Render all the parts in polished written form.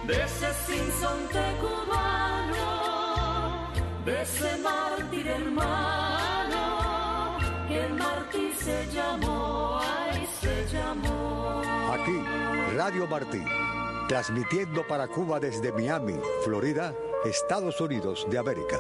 de ese sinsonte cubano, de ese mártir hermano, que el mártir se llamó, ay, se llamó. Aquí, Radio Martí, transmitiendo para Cuba desde Miami, Florida, Estados Unidos de América.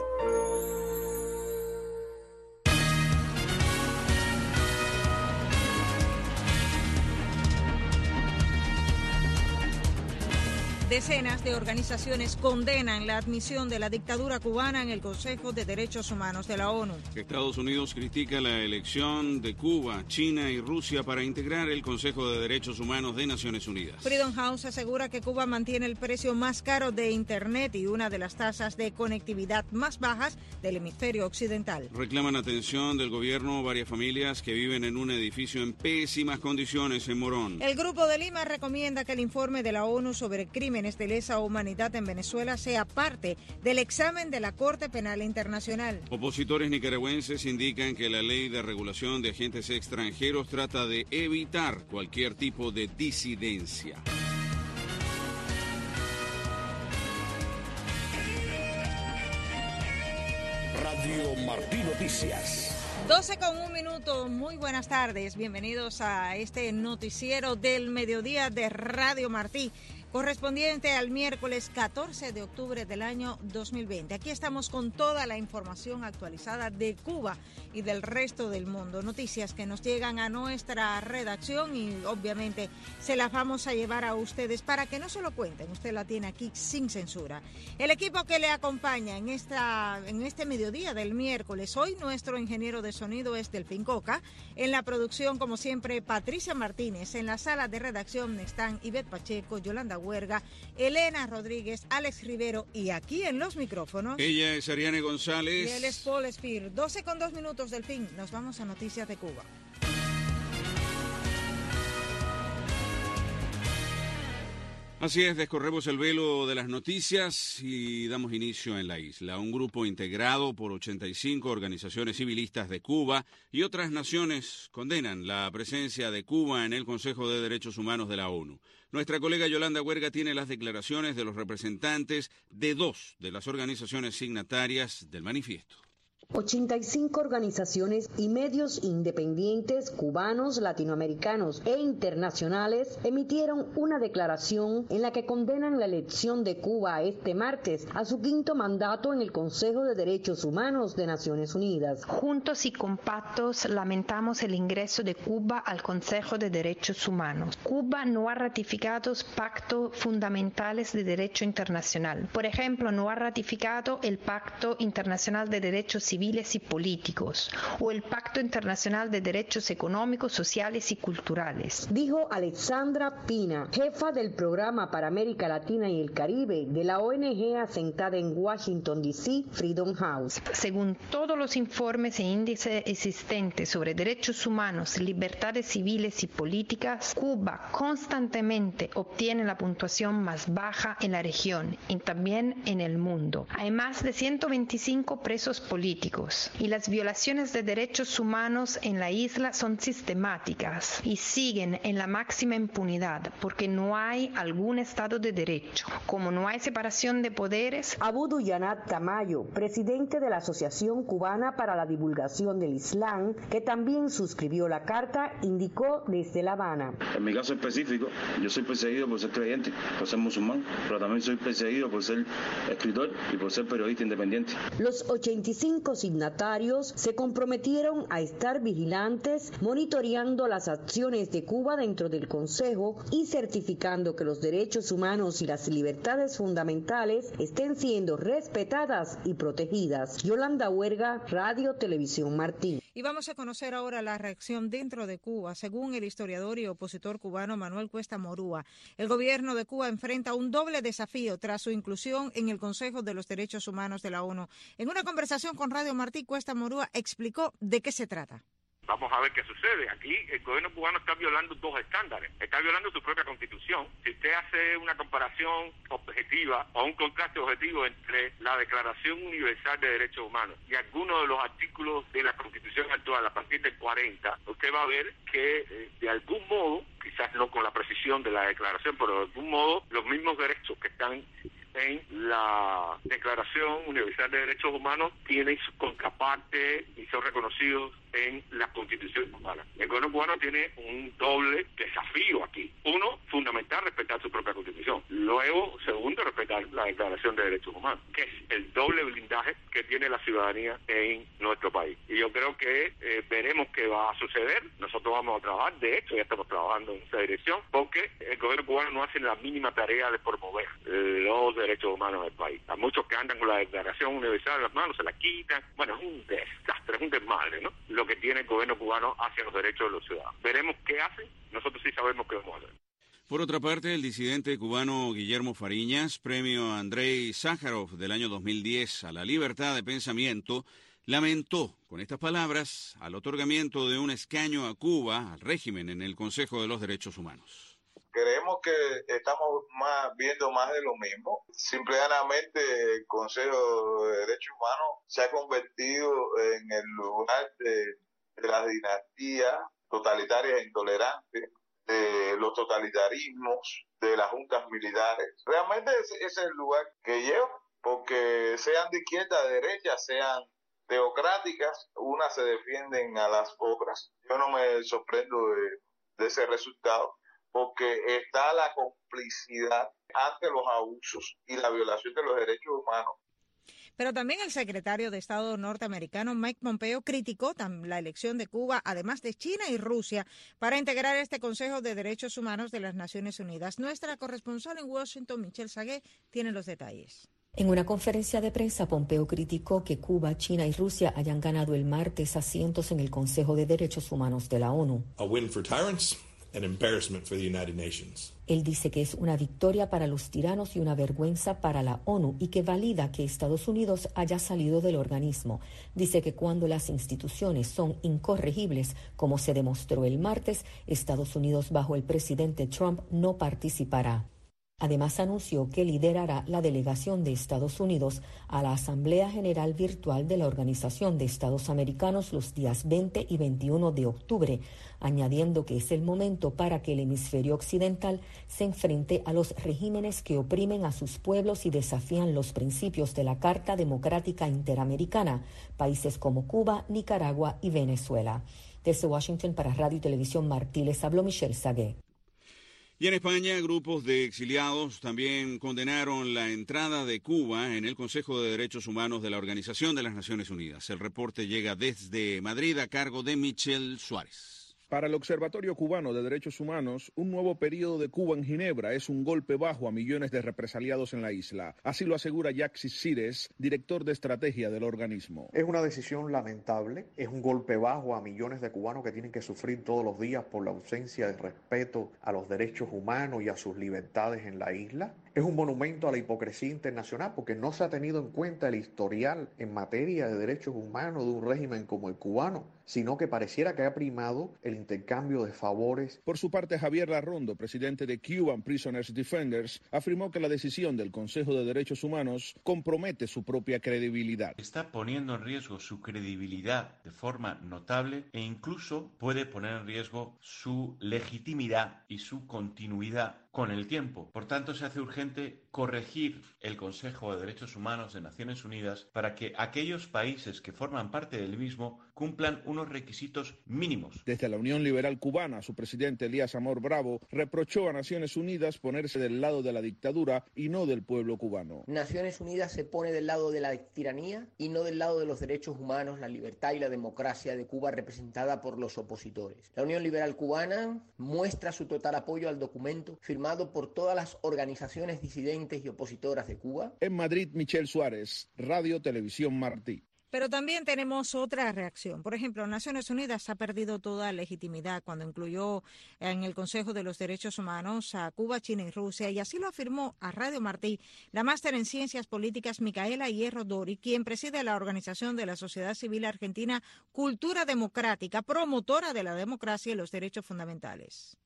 Decenas de organizaciones condenan la admisión de la dictadura cubana en el Consejo de Derechos Humanos de la ONU. Estados Unidos critica la elección de Cuba, China y Rusia para integrar el Consejo de Derechos Humanos de Naciones Unidas. Freedom House asegura que Cuba mantiene el precio más caro de Internet y una de las tasas de conectividad más bajas del hemisferio occidental. Reclaman atención del gobierno varias familias que viven en un edificio en pésimas condiciones en Morón. El Grupo de Lima recomienda que el informe de la ONU sobre crímenes de lesa humanidad en Venezuela sea parte del examen de la Corte Penal Internacional. Opositores nicaragüenses indican que la ley de regulación de agentes extranjeros trata de evitar cualquier tipo de disidencia. Radio Martí Noticias. 12:01, muy buenas tardes, bienvenidos a este noticiero del mediodía de Radio Martí, correspondiente al miércoles 14 de octubre del año 2020. Aquí estamos con toda la información actualizada de Cuba y del resto del mundo, noticias que nos llegan a nuestra redacción y obviamente se las vamos a llevar a ustedes para que no se lo cuenten, usted la tiene aquí sin censura. El equipo que le acompaña en este mediodía del miércoles, hoy nuestro ingeniero de sonido es Delfín Coca, en la producción como siempre Patricia Martínez, en la sala de redacción están Ivette Pacheco, Yolanda Huerga, Elena Rodríguez, Alex Rivero y aquí en los micrófonos ella es Ariane González y él es Paul Spear. 12:02 del fin, nos vamos a Noticias de Cuba. Así es, descorremos el velo de las noticias y damos inicio en la isla. Un grupo integrado por 85 organizaciones civilistas de Cuba y otras naciones condenan la presencia de Cuba en el Consejo de Derechos Humanos de la ONU. Nuestra colega Yolanda Huerga tiene las declaraciones de los representantes de dos de las organizaciones signatarias del manifiesto. 85 organizaciones y medios independientes cubanos, latinoamericanos e internacionales emitieron una declaración en la que condenan la elección de Cuba este martes a su quinto mandato en el Consejo de Derechos Humanos de Naciones Unidas. Juntos y compactos lamentamos el ingreso de Cuba al Consejo de Derechos Humanos. Cuba no ha ratificado pactos fundamentales de derecho internacional. Por ejemplo, no ha ratificado el Pacto Internacional de Derechos Civiles y Políticos o el Pacto Internacional de Derechos Económicos, Sociales y Culturales. Dijo Alexandra Pina, jefa del Programa para América Latina y el Caribe de la ONG asentada en Washington, D.C., Freedom House. Según todos los informes e índices existentes sobre derechos humanos, libertades civiles y políticas, Cuba constantemente obtiene la puntuación más baja en la región y también en el mundo. Hay más de 125 presos políticos y las violaciones de derechos humanos en la isla son sistemáticas y siguen en la máxima impunidad porque no hay algún Estado de Derecho. Como no hay separación de poderes. Abu Duyanat Tamayo, presidente de la Asociación Cubana para la Divulgación del Islam, que también suscribió la carta, indicó desde La Habana. En mi caso específico, yo soy perseguido por ser creyente, por ser musulmán, pero también soy perseguido por ser escritor y por ser periodista independiente. Los 85 signatarios se comprometieron a estar vigilantes, monitoreando las acciones de Cuba dentro del Consejo y certificando que los derechos humanos y las libertades fundamentales estén siendo respetadas y protegidas. Yolanda Huerga, Radio Televisión Martí. Y vamos a conocer ahora la reacción dentro de Cuba. Según el historiador y opositor cubano Manuel Cuesta Morúa, el gobierno de Cuba enfrenta un doble desafío tras su inclusión en el Consejo de los Derechos Humanos de la ONU. En una conversación con Radio Martí, Cuesta Morúa explicó de qué se trata. Vamos a ver qué sucede. Aquí el gobierno cubano está violando dos estándares. Está violando su propia constitución. Si usted hace una comparación objetiva o un contraste objetivo entre la Declaración Universal de Derechos Humanos y algunos de los artículos de la constitución actual a partir del 40, usted va a ver que de algún modo, quizás no con la precisión de la declaración, pero de algún modo los mismos derechos que están en la Declaración Universal de Derechos Humanos tienen su contraparte y son reconocidos en la Constitución cubana. El gobierno cubano tiene un doble desafío aquí. Uno, fundamental, respetar su propia Constitución. Luego, segundo, respetar la Declaración de Derechos Humanos, que es el doble blindaje que tiene la ciudadanía en nuestro país. Y yo creo que veremos qué va a suceder. Nosotros vamos a trabajar, de hecho ya estamos trabajando en esa dirección, porque el gobierno cubano no hace la mínima tarea de promover los derechos humanos del país. A muchos que andan con la Declaración Universal en las manos se la quitan. Bueno, es un desastre, es un desmadre, ¿no? Lo que tiene el gobierno cubano hacia los derechos de los ciudadanos. Veremos qué hacen. Nosotros sí sabemos qué vamos a hacer. Por otra parte, el disidente cubano Guillermo Fariñas, premio Andrei Sájarov del año 2010 a la libertad de pensamiento, lamentó con estas palabras al otorgamiento de un escaño a Cuba, al régimen en el Consejo de los Derechos Humanos. Creemos que estamos viendo más de lo mismo. Simplemente el Consejo de Derechos Humanos se ha convertido en el lugar de las dinastías totalitarias e intolerantes, de los totalitarismos, de las juntas militares. Realmente ese es el lugar que lleva, porque sean de izquierda, de derecha, sean teocráticas, unas se defienden a las otras. Yo no me sorprendo de ese resultado, porque está la complicidad ante los abusos y la violación de los derechos humanos. Pero también el secretario de Estado norteamericano Mike Pompeo criticó la elección de Cuba, además de China y Rusia, para integrar este Consejo de Derechos Humanos de las Naciones Unidas. Nuestra corresponsal en Washington, Michelle Sagué, tiene los detalles. En una conferencia de prensa, Pompeo criticó que Cuba, China y Rusia hayan ganado el martes asientos en el Consejo de Derechos Humanos de la ONU. A win for tyrants. An embarrassment for the United Nations. Él dice que es una victoria para los tiranos y una vergüenza para la ONU y que valida que Estados Unidos haya salido del organismo. Dice que cuando las instituciones son incorregibles, como se demostró el martes, Estados Unidos bajo el presidente Trump no participará. Además, anunció que liderará la delegación de Estados Unidos a la Asamblea General Virtual de la Organización de Estados Americanos los días 20 y 21 de octubre, añadiendo que es el momento para que el hemisferio occidental se enfrente a los regímenes que oprimen a sus pueblos y desafían los principios de la Carta Democrática Interamericana, países como Cuba, Nicaragua y Venezuela. Desde Washington para Radio y Televisión Martí les habló Michelle Sagué. Y en España, grupos de exiliados también condenaron la entrada de Cuba en el Consejo de Derechos Humanos de la Organización de las Naciones Unidas. El reporte llega desde Madrid a cargo de Michelle Suárez. Para el Observatorio Cubano de Derechos Humanos, un nuevo periodo de Cuba en Ginebra es un golpe bajo a millones de represaliados en la isla. Así lo asegura Yaxis Cires, director de estrategia del organismo. Es una decisión lamentable, es un golpe bajo a millones de cubanos que tienen que sufrir todos los días por la ausencia de respeto a los derechos humanos y a sus libertades en la isla. Es un monumento a la hipocresía internacional porque no se ha tenido en cuenta el historial en materia de derechos humanos de un régimen como el cubano, sino que pareciera que ha primado el intercambio de favores. Por su parte, Javier Larrondo, presidente de Cuban Prisoners Defenders, afirmó que la decisión del Consejo de Derechos Humanos compromete su propia credibilidad. Está poniendo en riesgo su credibilidad de forma notable e incluso puede poner en riesgo su legitimidad y su continuidad con el tiempo. Por tanto, se hace urgente corregir el Consejo de Derechos Humanos de Naciones Unidas para que aquellos países que forman parte del mismo cumplan unos requisitos mínimos. Desde la Unión Liberal Cubana, su presidente Elías Amor Bravo reprochó a Naciones Unidas ponerse del lado de la dictadura y no del pueblo cubano. Naciones Unidas se pone del lado de la tiranía y no del lado de los derechos humanos, la libertad y la democracia de Cuba representada por los opositores. La Unión Liberal Cubana muestra su total apoyo al documento firmado por todas las organizaciones disidentes y opositoras de Cuba. En Madrid, Michelle Suárez, Radio Televisión Martí. Pero también tenemos otra reacción. Por ejemplo, Naciones Unidas ha perdido toda legitimidad cuando incluyó en el Consejo de los Derechos Humanos a Cuba, China y Rusia, y así lo afirmó a Radio Martí la máster en Ciencias Políticas Micaela Hierro Dori, quien preside la organización de la sociedad civil argentina Cultura Democrática, promotora de la democracia y los derechos fundamentales.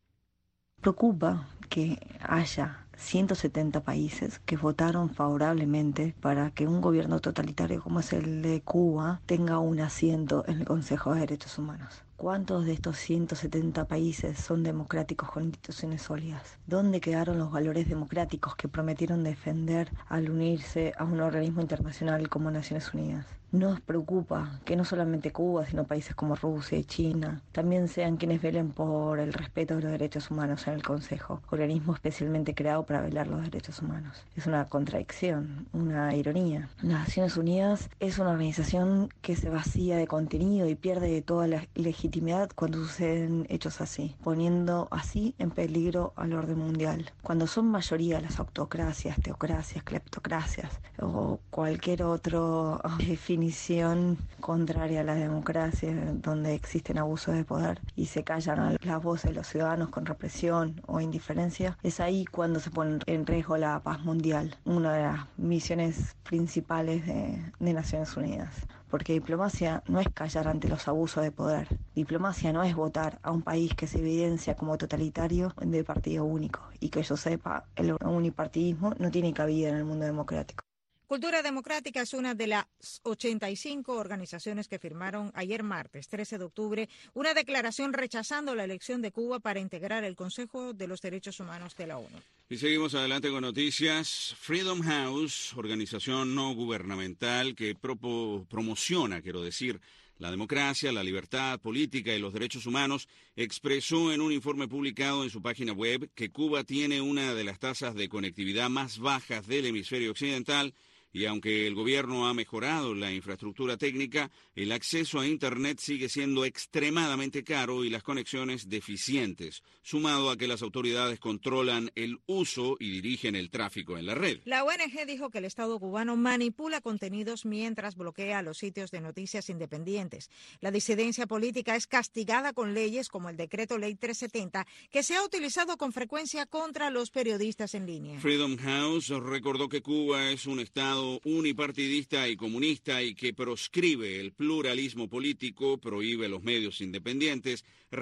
Preocupa que haya 170 países que votaron favorablemente para que un gobierno totalitario como es el de Cuba tenga un asiento en el Consejo de Derechos Humanos. ¿Cuántos de estos 170 países son democráticos con instituciones sólidas? ¿Dónde quedaron los valores democráticos que prometieron defender al unirse a un organismo internacional como Naciones Unidas? Nos preocupa que no solamente Cuba, sino países como Rusia y China también sean quienes velen por el respeto de los derechos humanos en el Consejo, organismo especialmente creado para velar los derechos humanos. Es una contradicción, una ironía. Naciones Unidas es una organización que se vacía de contenido y pierde de toda la legitimidad cuando suceden hechos así, poniendo así en peligro al orden mundial. Cuando son mayoría las autocracias, teocracias, cleptocracias o cualquier otra definición contraria a la democracia, donde existen abusos de poder y se callan las voces de los ciudadanos con represión o indiferencia, es ahí cuando se pone en riesgo la paz mundial, una de las misiones principales de Naciones Unidas. Porque diplomacia no es callar ante los abusos de poder. Diplomacia no es votar a un país que se evidencia como totalitario de partido único. Y que yo sepa, el unipartidismo no tiene cabida en el mundo democrático. Cultura Democrática es una de las 85 organizaciones que firmaron ayer martes, 13 de octubre, una declaración rechazando la elección de Cuba para integrar el Consejo de los Derechos Humanos de la ONU. Y seguimos adelante con noticias. Freedom House, organización no gubernamental que promociona, la democracia, la libertad política y los derechos humanos, expresó en un informe publicado en su página web que Cuba tiene una de las tasas de conectividad más bajas del hemisferio occidental y aunque el gobierno ha mejorado la infraestructura técnica, el acceso a Internet sigue siendo extremadamente caro y las conexiones deficientes, sumado a que las autoridades controlan el uso y dirigen el tráfico en la red. La ONG dijo que el Estado cubano manipula contenidos mientras bloquea los sitios de noticias independientes. La disidencia política es castigada con leyes como el Decreto Ley 370, que se ha utilizado con frecuencia contra los periodistas en línea. Freedom House recordó que Cuba es un Estado unipartidista y comunista y que proscribe el pluralismo político, prohíbe los medios independientes,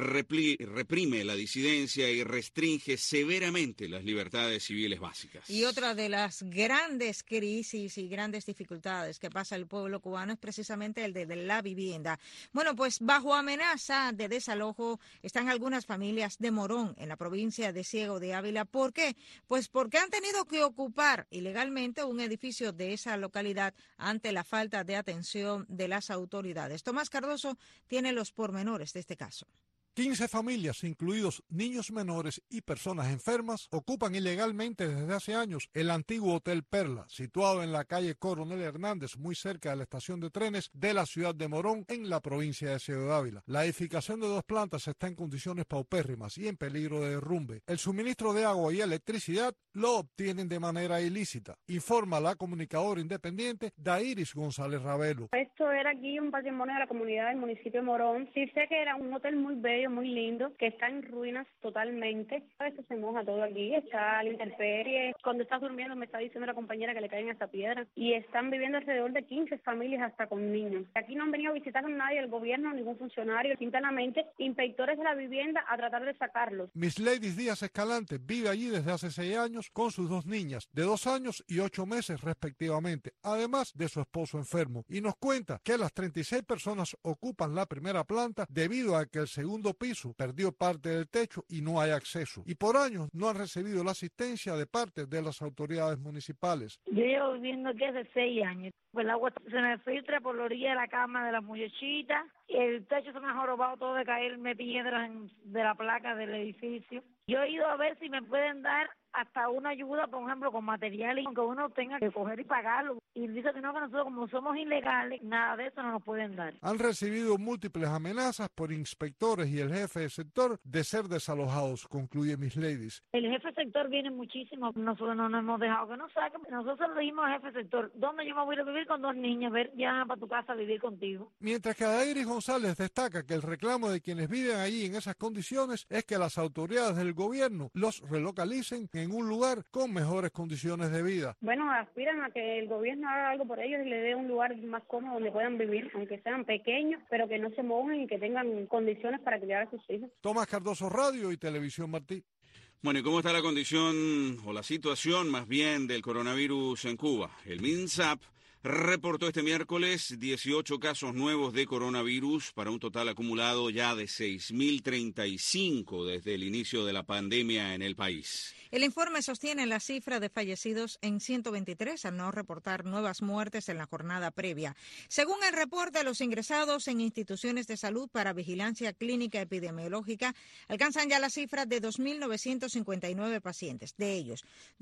reprime la disidencia y restringe severamente las libertades civiles básicas. Y otra de las grandes crisis y grandes dificultades que pasa el pueblo cubano es precisamente el de la vivienda. Bueno, pues bajo amenaza de desalojo están algunas familias de Morón, en la provincia de Ciego de Ávila. ¿Por qué? Pues porque han tenido que ocupar ilegalmente un edificio de esa localidad ante la falta de atención de las autoridades. Tomás Cardoso tiene los pormenores de este caso. 15 familias, incluidos niños menores y personas enfermas, ocupan ilegalmente desde hace años el antiguo Hotel Perla, situado en la calle Coronel Hernández, muy cerca de la estación de trenes de la ciudad de Morón, en la provincia de Ciego de Ávila. La edificación de 2 plantas está en condiciones paupérrimas y en peligro de derrumbe. El suministro de agua y electricidad lo obtienen de manera ilícita, informa la comunicadora independiente Dairis González Ravelo. Esto era aquí un patrimonio de la comunidad del municipio de Morón. Sí sé que era un hotel muy bello, muy lindo, que está en ruinas totalmente. A veces se moja todo aquí, está a la intemperie. Cuando estás durmiendo me está diciendo la compañera que le caen hasta piedras. Y están viviendo alrededor de 15 familias hasta con niños. Aquí no han venido a visitar a nadie, el gobierno, ningún funcionario. Internamente, inspectores de la vivienda a tratar de sacarlos. Miss Ladies Díaz Escalante vive allí desde hace 6 años con sus 2 niñas, de 2 años y 8 meses respectivamente, además de su esposo enfermo. Y nos cuenta que las 36 personas ocupan la primera planta debido a que el segundo piso perdió parte del techo y no hay acceso. Y por años no han recibido la asistencia de parte de las autoridades municipales. Yo llevo viviendo aquí hace 6 años. El agua se me filtra por la orilla de la cama de la muchachita. El techo se me ha jorobado todo de caerme piedras de la placa del edificio. Yo he ido a ver si me pueden dar hasta una ayuda, por ejemplo, con materiales, aunque uno tenga que coger y pagarlo. Y dice que no, que nosotros como somos ilegales, nada de eso no nos pueden dar. Han recibido múltiples amenazas por inspectores y el jefe de sector de ser desalojados, concluye Miss Ladies. El jefe de sector viene muchísimo, nosotros no nos hemos dejado que nos saquen. Nosotros le dijimos al jefe de sector, ¿dónde yo me voy a vivir con 2 niños? Ver, ya para tu casa a vivir contigo. Mientras que Adairis González destaca que el reclamo de quienes viven allí en esas condiciones es que las autoridades del gobierno los relocalicen en un lugar con mejores condiciones de vida. Bueno, aspiran a que el gobierno haga algo por ellos y le dé un lugar más cómodo donde puedan vivir, aunque sean pequeños, pero que no se mojen y que tengan condiciones para criar a sus hijos. Tomás Cardoso, Radio y Televisión Martí. Bueno, ¿y cómo está la condición o la situación más bien del coronavirus en Cuba? El MINSAP reportó este miércoles 18 casos nuevos de coronavirus para un total acumulado ya de 6.035 desde el inicio de la pandemia en el país. El informe sostiene la cifra de fallecidos en 123 al no reportar nuevas muertes en la jornada previa. Según el reporte, los ingresados en instituciones de salud para vigilancia clínica epidemiológica alcanzan ya la cifra de 2.959 pacientes. De ellos,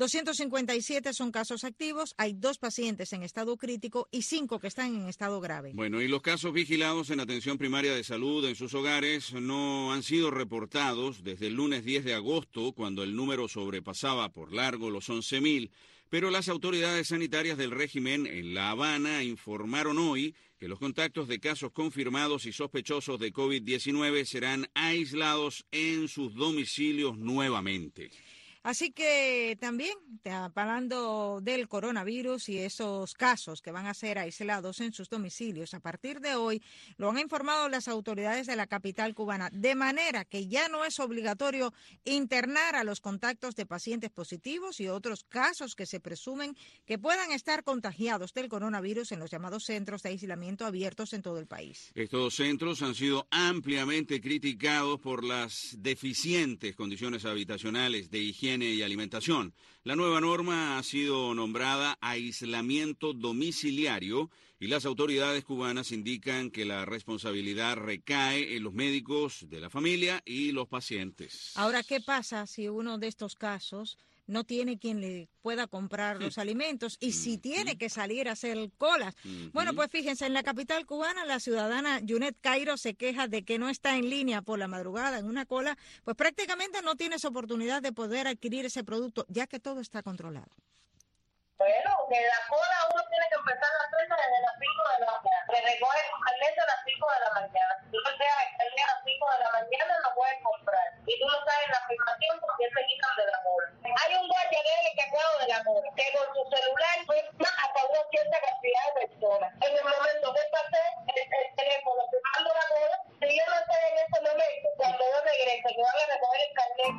257 son casos activos, hay 2 pacientes en estado crítico y 5 que están en estado grave. Bueno, y los casos vigilados en atención primaria de salud en sus hogares no han sido reportados desde el lunes 10 de agosto, cuando el número sobrepasaba por largo los 11.000, pero las autoridades sanitarias del régimen en La Habana informaron hoy que los contactos de casos confirmados y sospechosos de COVID-19 serán aislados en sus domicilios nuevamente. Así que también, hablando del coronavirus y esos casos que van a ser aislados en sus domicilios, a partir de hoy lo han informado las autoridades de la capital cubana, de manera que ya no es obligatorio internar a los contactos de pacientes positivos y otros casos que se presumen que puedan estar contagiados del coronavirus en los llamados centros de aislamiento abiertos en todo el país. Estos centros han sido ampliamente criticados por las deficientes condiciones habitacionales, de higiene y alimentación. La nueva norma ha sido nombrada aislamiento domiciliario y las autoridades cubanas indican que la responsabilidad recae en los médicos de la familia y los pacientes. Ahora, ¿qué pasa si uno de estos casos no tiene quien le pueda comprar los alimentos y si tiene que salir a hacer colas? Bueno, pues fíjense, en la capital cubana la ciudadana Yunet Cairo se queja de que no está en línea por la madrugada en una cola, pues prácticamente no tienes oportunidad de poder adquirir ese producto, ya que todo está controlado. Bueno, que la cola uno tiene que empezar la fiesta desde las 5 de la mañana. Se recoge el carnet a las 5 de la mañana. Si tú no dejas el carnet a las 5 de la mañana, no puedes comprar. Y tú no sabes la afirmación porque se quitan de la cola. Hay un guardia que es el encargado de la cola, que con su celular firma hasta una cierta cantidad de personas. En el momento que pasé el teléfono firmando la cola, si yo no estoy en ese momento, cuando yo regrese, que van a recoger el carnet.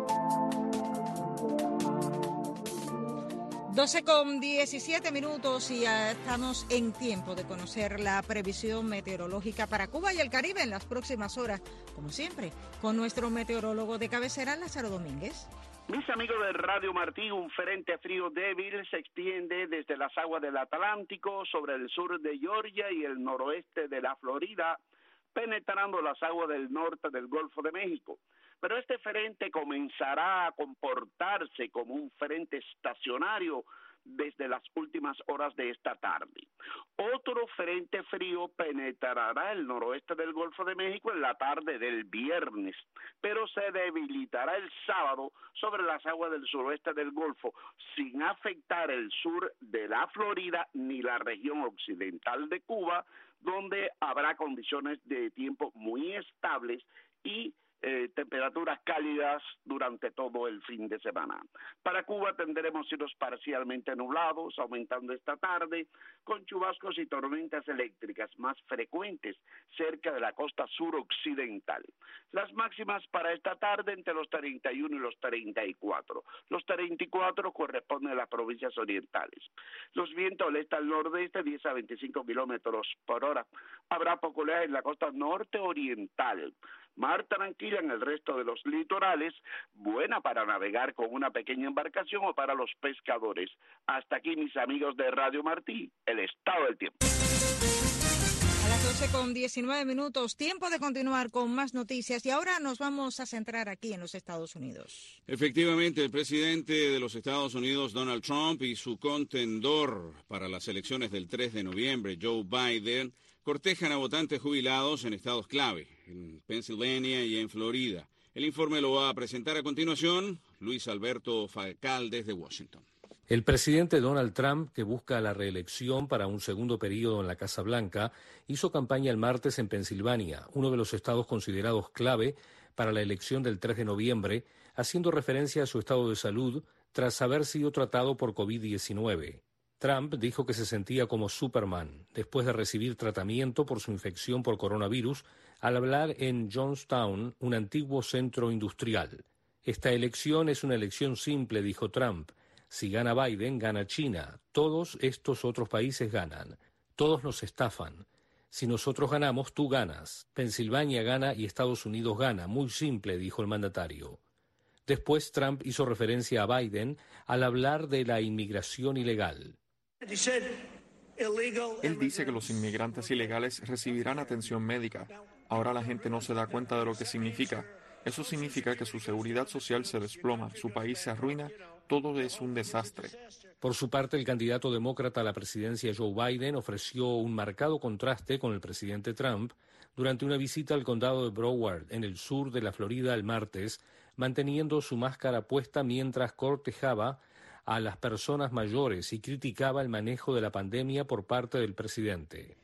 12:17 y ya estamos en tiempo de conocer la previsión meteorológica para Cuba y el Caribe en las próximas horas, como siempre, con nuestro meteorólogo de cabecera, Lázaro Domínguez. Mis amigos de Radio Martí, un frente frío débil se extiende desde las aguas del Atlántico sobre el sur de Georgia y el noroeste de la Florida, penetrando las aguas del norte del Golfo de México. Pero este frente comenzará a comportarse como un frente estacionario desde las últimas horas de esta tarde. Otro frente frío penetrará el noroeste del Golfo de México en la tarde del viernes, pero se debilitará el sábado sobre las aguas del suroeste del Golfo, sin afectar el sur de la Florida ni la región occidental de Cuba, donde habrá condiciones de tiempo muy estables y temperaturas cálidas durante todo el fin de semana. Para Cuba tendremos cielos parcialmente nublados, aumentando esta tarde, con chubascos y tormentas eléctricas más frecuentes cerca de la costa suroccidental. Las máximas para esta tarde entre los 31 y los 34. Los 34 corresponden a las provincias orientales. Los vientos del este al nordeste 10 a 25 kilómetros por hora. Habrá poco oleaje en la costa norte oriental. Mar tranquila en el resto de los litorales, buena para navegar con una pequeña embarcación o para los pescadores. Hasta aquí, mis amigos de Radio Martí, el estado del tiempo. A las 12:19, tiempo de continuar con más noticias y ahora nos vamos a centrar aquí en los Estados Unidos. Efectivamente, el presidente de los Estados Unidos, Donald Trump, y su contendor para las elecciones del 3 de noviembre, Joe Biden, cortejan a votantes jubilados en estados clave, en Pensilvania y en Florida. El informe lo va a presentar a continuación Luis Alberto Facal desde Washington. El presidente Donald Trump, que busca la reelección para un segundo periodo en la Casa Blanca, hizo campaña el martes en Pensilvania, uno de los estados considerados clave para la elección del 3 de noviembre, haciendo referencia a su estado de salud tras haber sido tratado por COVID-19. Trump dijo que se sentía como Superman después de recibir tratamiento por su infección por coronavirus al hablar en Johnstown, un antiguo centro industrial. Esta elección es una elección simple, dijo Trump. Si gana Biden, gana China. Todos estos otros países ganan. Todos nos estafan. Si nosotros ganamos, tú ganas. Pensilvania gana y Estados Unidos gana. Muy simple, dijo el mandatario. Después Trump hizo referencia a Biden al hablar de la inmigración ilegal. Él dice que los inmigrantes ilegales recibirán atención médica. Ahora la gente no se da cuenta de lo que significa. Eso significa que su seguridad social se desploma, su país se arruina, todo es un desastre. Por su parte, el candidato demócrata a la presidencia Joe Biden ofreció un marcado contraste con el presidente Trump durante una visita al condado de Broward, en el sur de la Florida, el martes, manteniendo su máscara puesta mientras cortejaba a las personas mayores y criticaba el manejo de la pandemia por parte del presidente.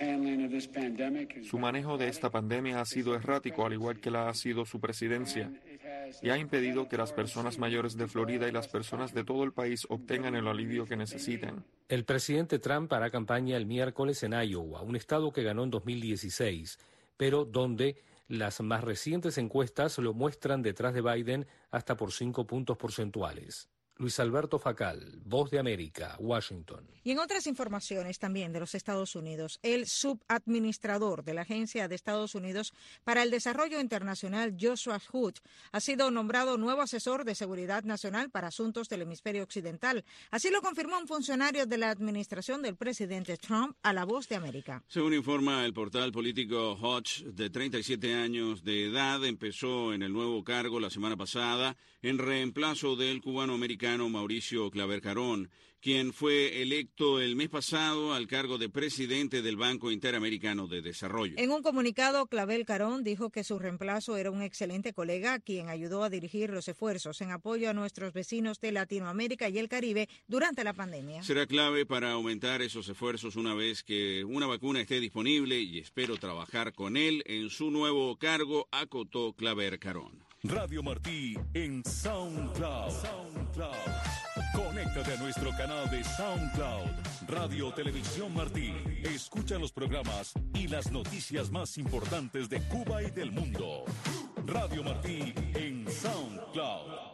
Su manejo de esta pandemia ha sido errático, al igual que la ha sido su presidencia, y ha impedido que las personas mayores de Florida y las personas de todo el país obtengan el alivio que necesitan. El presidente Trump hará campaña el miércoles en Iowa, un estado que ganó en 2016, pero donde las más recientes encuestas lo muestran detrás de Biden hasta por 5 puntos porcentuales. Luis Alberto Facal, Voz de América, Washington. Y en otras informaciones también de los Estados Unidos, el subadministrador de la Agencia de Estados Unidos para el Desarrollo Internacional, Joshua Hood, ha sido nombrado nuevo asesor de seguridad nacional para asuntos del hemisferio occidental. Así lo confirmó un funcionario de la administración del presidente Trump a La Voz de América. Según informa el portal político Hodge, de 37 años de edad, empezó en el nuevo cargo la semana pasada en reemplazo del cubano-americano Mauricio Claver Carón, quien fue electo el mes pasado al cargo de presidente del Banco Interamericano de Desarrollo. En un comunicado, Claver Carón dijo que su reemplazo era un excelente colega, quien ayudó a dirigir los esfuerzos en apoyo a nuestros vecinos de Latinoamérica y el Caribe durante la pandemia. Será clave para aumentar esos esfuerzos una vez que una vacuna esté disponible y espero trabajar con él en su nuevo cargo, acotó Claver Carón. Radio Martí en SoundCloud. Conéctate a nuestro canal de SoundCloud, Radio Televisión Martí. Escucha los programas y las noticias más importantes de Cuba y del mundo. Radio Martí en SoundCloud.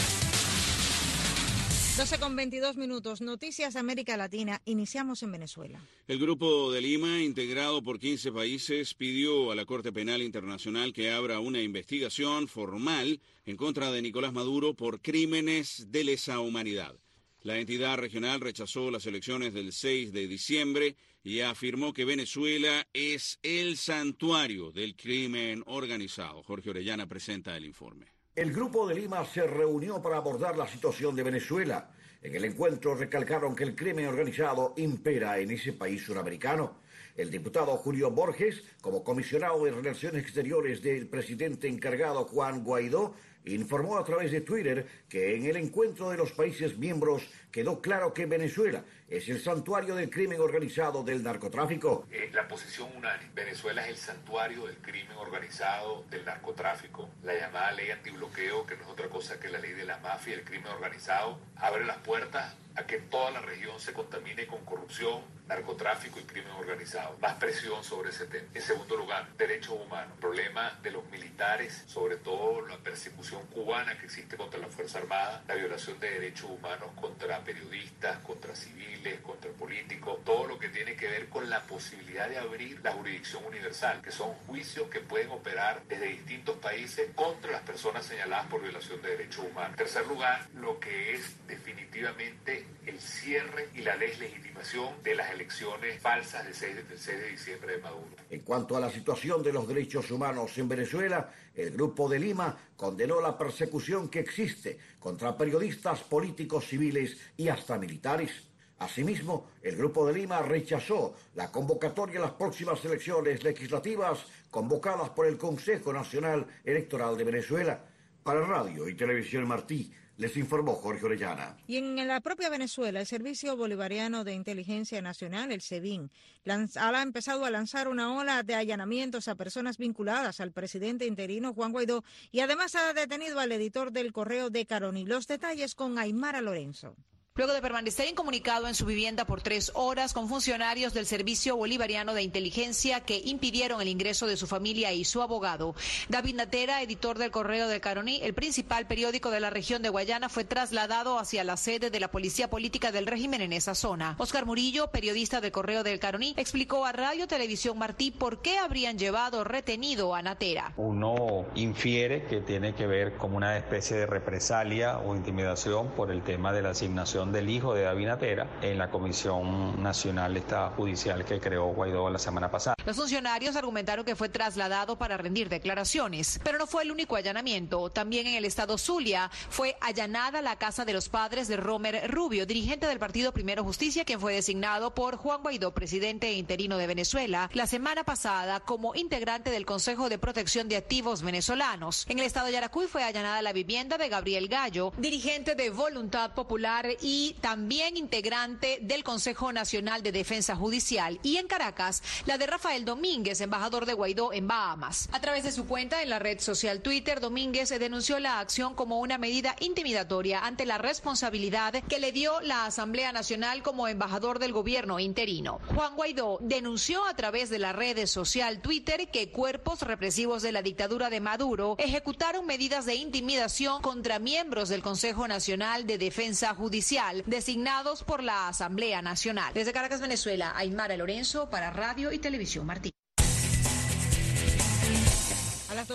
12:22. Noticias América Latina. Iniciamos en Venezuela. El Grupo de Lima, integrado por 15 países, pidió a la Corte Penal Internacional que abra una investigación formal en contra de Nicolás Maduro por crímenes de lesa humanidad. La entidad regional rechazó las elecciones del 6 de diciembre y afirmó que Venezuela es el santuario del crimen organizado. Jorge Orellana presenta el informe. El Grupo de Lima se reunió para abordar la situación de Venezuela. En el encuentro recalcaron que el crimen organizado impera en ese país suramericano. El diputado Julio Borges, como comisionado de Relaciones Exteriores del presidente encargado Juan Guaidó, informó a través de Twitter que en el encuentro de los países miembros quedó claro que Venezuela es el santuario del crimen organizado del narcotráfico. La posición unánime, Venezuela es el santuario del crimen organizado del narcotráfico. La llamada ley antibloqueo, que no es otra cosa que la ley de la mafia y el crimen organizado, abre las puertas a que toda la región se contamine con corrupción, narcotráfico y crimen organizado. Más presión sobre ese tema. En segundo lugar, derechos humanos. Problema de los militares, sobre todo la persecución cubana que existe contra la Fuerza Armada, la violación de derechos humanos contra periodistas, contra civiles, contra políticos, todo lo que tiene que ver con la posibilidad de abrir la jurisdicción universal, que son juicios que pueden operar desde distintos países contra las personas señaladas por violación de derechos humanos. En tercer lugar, lo que es definitivamente el cierre y la deslegitimación de las elecciones falsas del 6 de diciembre de Maduro. En cuanto a la situación de los derechos humanos en Venezuela, el Grupo de Lima condenó la persecución que existe contra periodistas, políticos, civiles y hasta militares. Asimismo, el Grupo de Lima rechazó la convocatoria a las próximas elecciones legislativas convocadas por el Consejo Nacional Electoral de Venezuela. Para Radio y Televisión Martí, les informó Jorge Orellana. Y en la propia Venezuela, el Servicio Bolivariano de Inteligencia Nacional, el SEBIN, ha empezado a lanzar una ola de allanamientos a personas vinculadas al presidente interino Juan Guaidó y además ha detenido al editor del Correo de Caroni. Los detalles con Aymara Lorenzo. luego de permanecer incomunicado en su vivienda por 3 horas con funcionarios del Servicio Bolivariano de Inteligencia que impidieron el ingreso de su familia y su abogado. David Natera, editor del Correo del Caroní, el principal periódico de la región de Guayana, fue trasladado hacia la sede de la Policía Política del régimen en esa zona. Oscar Murillo, periodista del Correo del Caroní, explicó a Radio Televisión Martí por qué habrían llevado retenido a Natera. Uno infiere que tiene que ver como una especie de represalia o intimidación por el tema de la asignación del hijo de David Natera en la Comisión Nacional Judicial que creó Guaidó la semana pasada. Los funcionarios argumentaron que fue trasladado para rendir declaraciones, pero no fue el único allanamiento. También en el estado Zulia fue allanada la casa de los padres de Romer Rubio, dirigente del partido Primero Justicia, quien fue designado por Juan Guaidó, presidente interino de Venezuela, la semana pasada como integrante del Consejo de Protección de Activos Venezolanos. En el estado de Yaracuy fue allanada la vivienda de Gabriel Gallo, dirigente de Voluntad Popular y también integrante del Consejo Nacional de Defensa Judicial. Y en Caracas, la de Rafael Domínguez, embajador de Guaidó en Bahamas. A través de su cuenta en la red social Twitter, Domínguez denunció la acción como una medida intimidatoria ante la responsabilidad que le dio la Asamblea Nacional como embajador del gobierno interino. Juan Guaidó denunció a través de la red social Twitter que cuerpos represivos de la dictadura de Maduro ejecutaron medidas de intimidación contra miembros del Consejo Nacional de Defensa Judicial designados por la Asamblea Nacional. Desde Caracas, Venezuela, Aymara Lorenzo para Radio y Televisión Martí. A las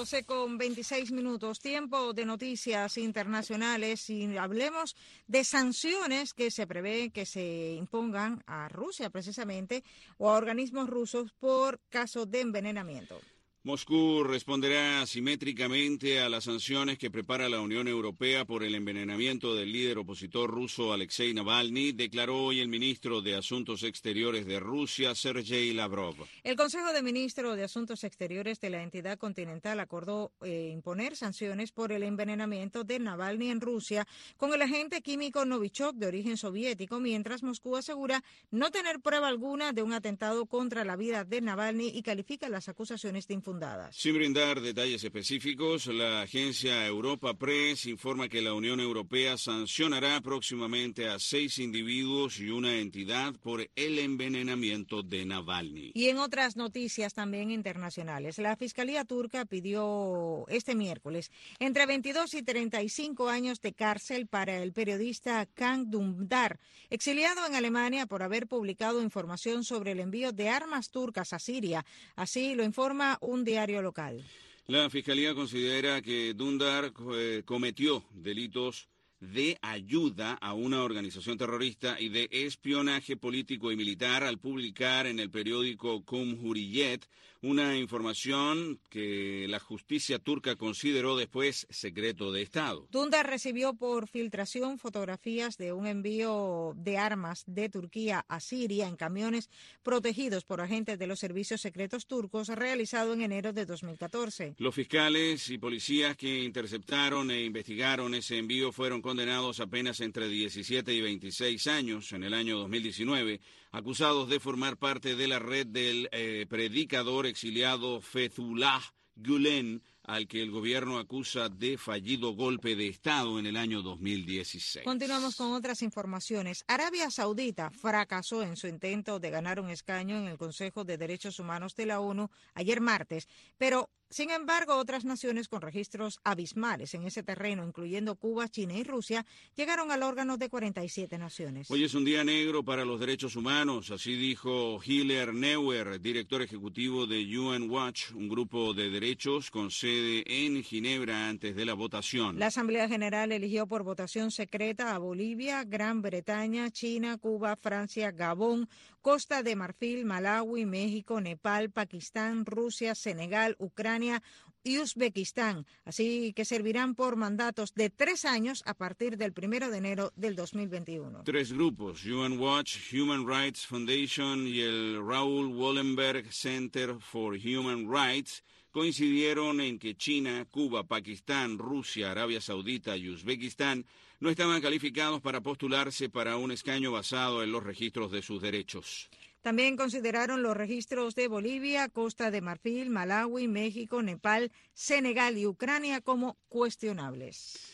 12:26, tiempo de noticias internacionales y hablemos de sanciones que se prevé que se impongan a Rusia precisamente o a organismos rusos por caso de envenenamiento. Moscú responderá asimétricamente a las sanciones que prepara la Unión Europea por el envenenamiento del líder opositor ruso Alexei Navalny, declaró hoy el ministro de Asuntos Exteriores de Rusia, Sergei Lavrov. El Consejo de Ministros de Asuntos Exteriores de la entidad continental acordó imponer sanciones por el envenenamiento de Navalny en Rusia con el agente químico Novichok de origen soviético, mientras Moscú asegura no tener prueba alguna de un atentado contra la vida de Navalny y califica las acusaciones de infundadas. Sin brindar detalles específicos, la agencia Europa Press informa que la Unión Europea sancionará próximamente a 6 individuos y una entidad por el envenenamiento de Navalny. Y en otras noticias también internacionales, la Fiscalía turca pidió este miércoles entre 22 y 35 años de cárcel para el periodista Can Dündar, exiliado en Alemania por haber publicado información sobre el envío de armas turcas a Siria. Así lo informa un diario local. La Fiscalía considera que Dündar cometió delitos de ayuda a una organización terrorista y de espionaje político y militar al publicar en el periódico Cumhuriyet una información que la justicia turca consideró después secreto de Estado. Dündar recibió por filtración fotografías de un envío de armas de Turquía a Siria en camiones protegidos por agentes de los servicios secretos turcos realizado en enero de 2014. Los fiscales y policías que interceptaron e investigaron ese envío fueron condenados apenas entre 17 y 26 años en el año 2019, acusados de formar parte de la red del predicador exiliado Fethullah Gülen, al que el gobierno acusa de fallido golpe de Estado en el año 2016. Continuamos con otras informaciones. Arabia Saudita fracasó en su intento de ganar un escaño en el Consejo de Derechos Humanos de la ONU ayer martes, pero sin embargo, otras naciones con registros abismales en ese terreno, incluyendo Cuba, China y Rusia, llegaron al órgano de 47 naciones. Hoy es un día negro para los derechos humanos, así dijo Hiller Neuer, director ejecutivo de UN Watch, un grupo de derechos con sede en Ginebra antes de la votación. La Asamblea General eligió por votación secreta a Bolivia, Gran Bretaña, China, Cuba, Francia, Gabón, Costa de Marfil, Malawi, México, Nepal, Pakistán, Rusia, Senegal, Ucrania y Uzbekistán, así que servirán por mandatos de 3 años a partir del 1 de enero del 2021. 3 grupos, UN Watch, Human Rights Foundation y el Raoul Wallenberg Center for Human Rights, coincidieron en que China, Cuba, Pakistán, Rusia, Arabia Saudita y Uzbekistán no estaban calificados para postularse para un escaño basado en los registros de sus derechos. También consideraron los registros de Bolivia, Costa de Marfil, Malawi, México, Nepal, Senegal y Ucrania como cuestionables.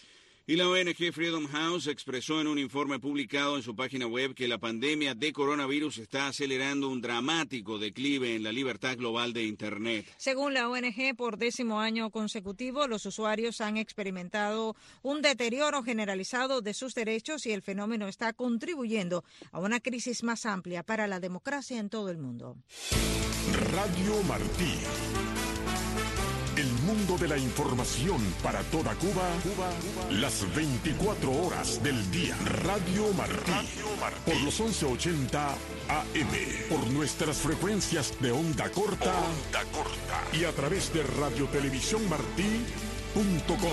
Y la ONG Freedom House expresó en un informe publicado en su página web que la pandemia de coronavirus está acelerando un dramático declive en la libertad global de Internet. Según la ONG, por 10º año consecutivo, los usuarios han experimentado un deterioro generalizado de sus derechos y el fenómeno está contribuyendo a una crisis más amplia para la democracia en todo el mundo. Radio Martí. El mundo de la información para toda Cuba, las 24 horas del día. Radio Martí, por los 1180 AM, por nuestras frecuencias de onda corta y a través de radiotelevisiónmartí.com.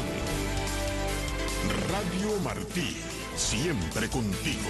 Radio Martí, siempre contigo.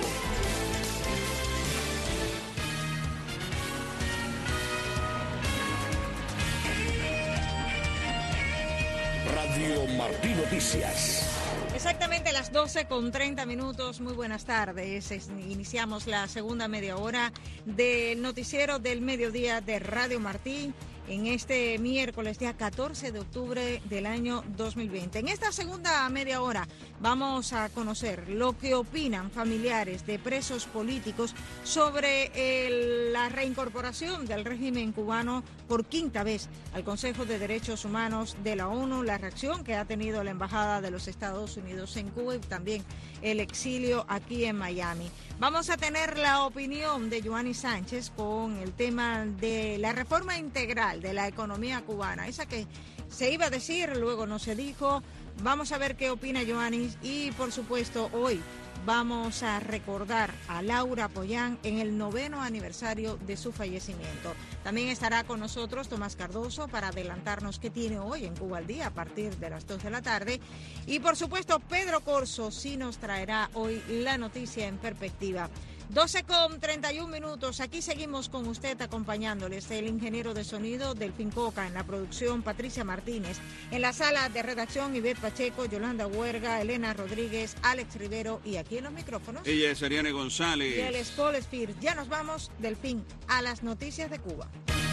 Radio Martí Noticias. Exactamente las 12:30. Muy buenas tardes. Iniciamos la segunda media hora del noticiero del mediodía de Radio Martí en este miércoles, día 14 de octubre del año 2020. En esta segunda media hora vamos a conocer lo que opinan familiares de presos políticos sobre la reincorporación del régimen cubano por quinta vez al Consejo de Derechos Humanos de la ONU, la reacción que ha tenido la Embajada de los Estados Unidos en Cuba y también el exilio aquí en Miami. Vamos a tener la opinión de Yoani Sánchez con el tema de la reforma integral de la economía cubana, esa que se iba a decir, luego no se dijo. Vamos a ver qué opina Yoani y, por supuesto, hoy vamos a recordar a Laura Pollán en el 9º aniversario de su fallecimiento. También estará con nosotros Tomás Cardoso para adelantarnos qué tiene hoy en Cuba al Día a partir de las 2 de la tarde. Y, por supuesto, Pedro Corso sí nos traerá hoy la noticia en perspectiva. 12:31. Aquí seguimos con usted acompañándoles, el ingeniero de sonido Delfín Coca, en la producción Patricia Martínez, en la sala de redacción Ivette Pacheco, Yolanda Huerga, Elena Rodríguez, Alex Rivero y aquí en los micrófonos. Ella es Ariane González. Y él es Paul Spir. Ya nos vamos, Delfín, a las noticias de Cuba.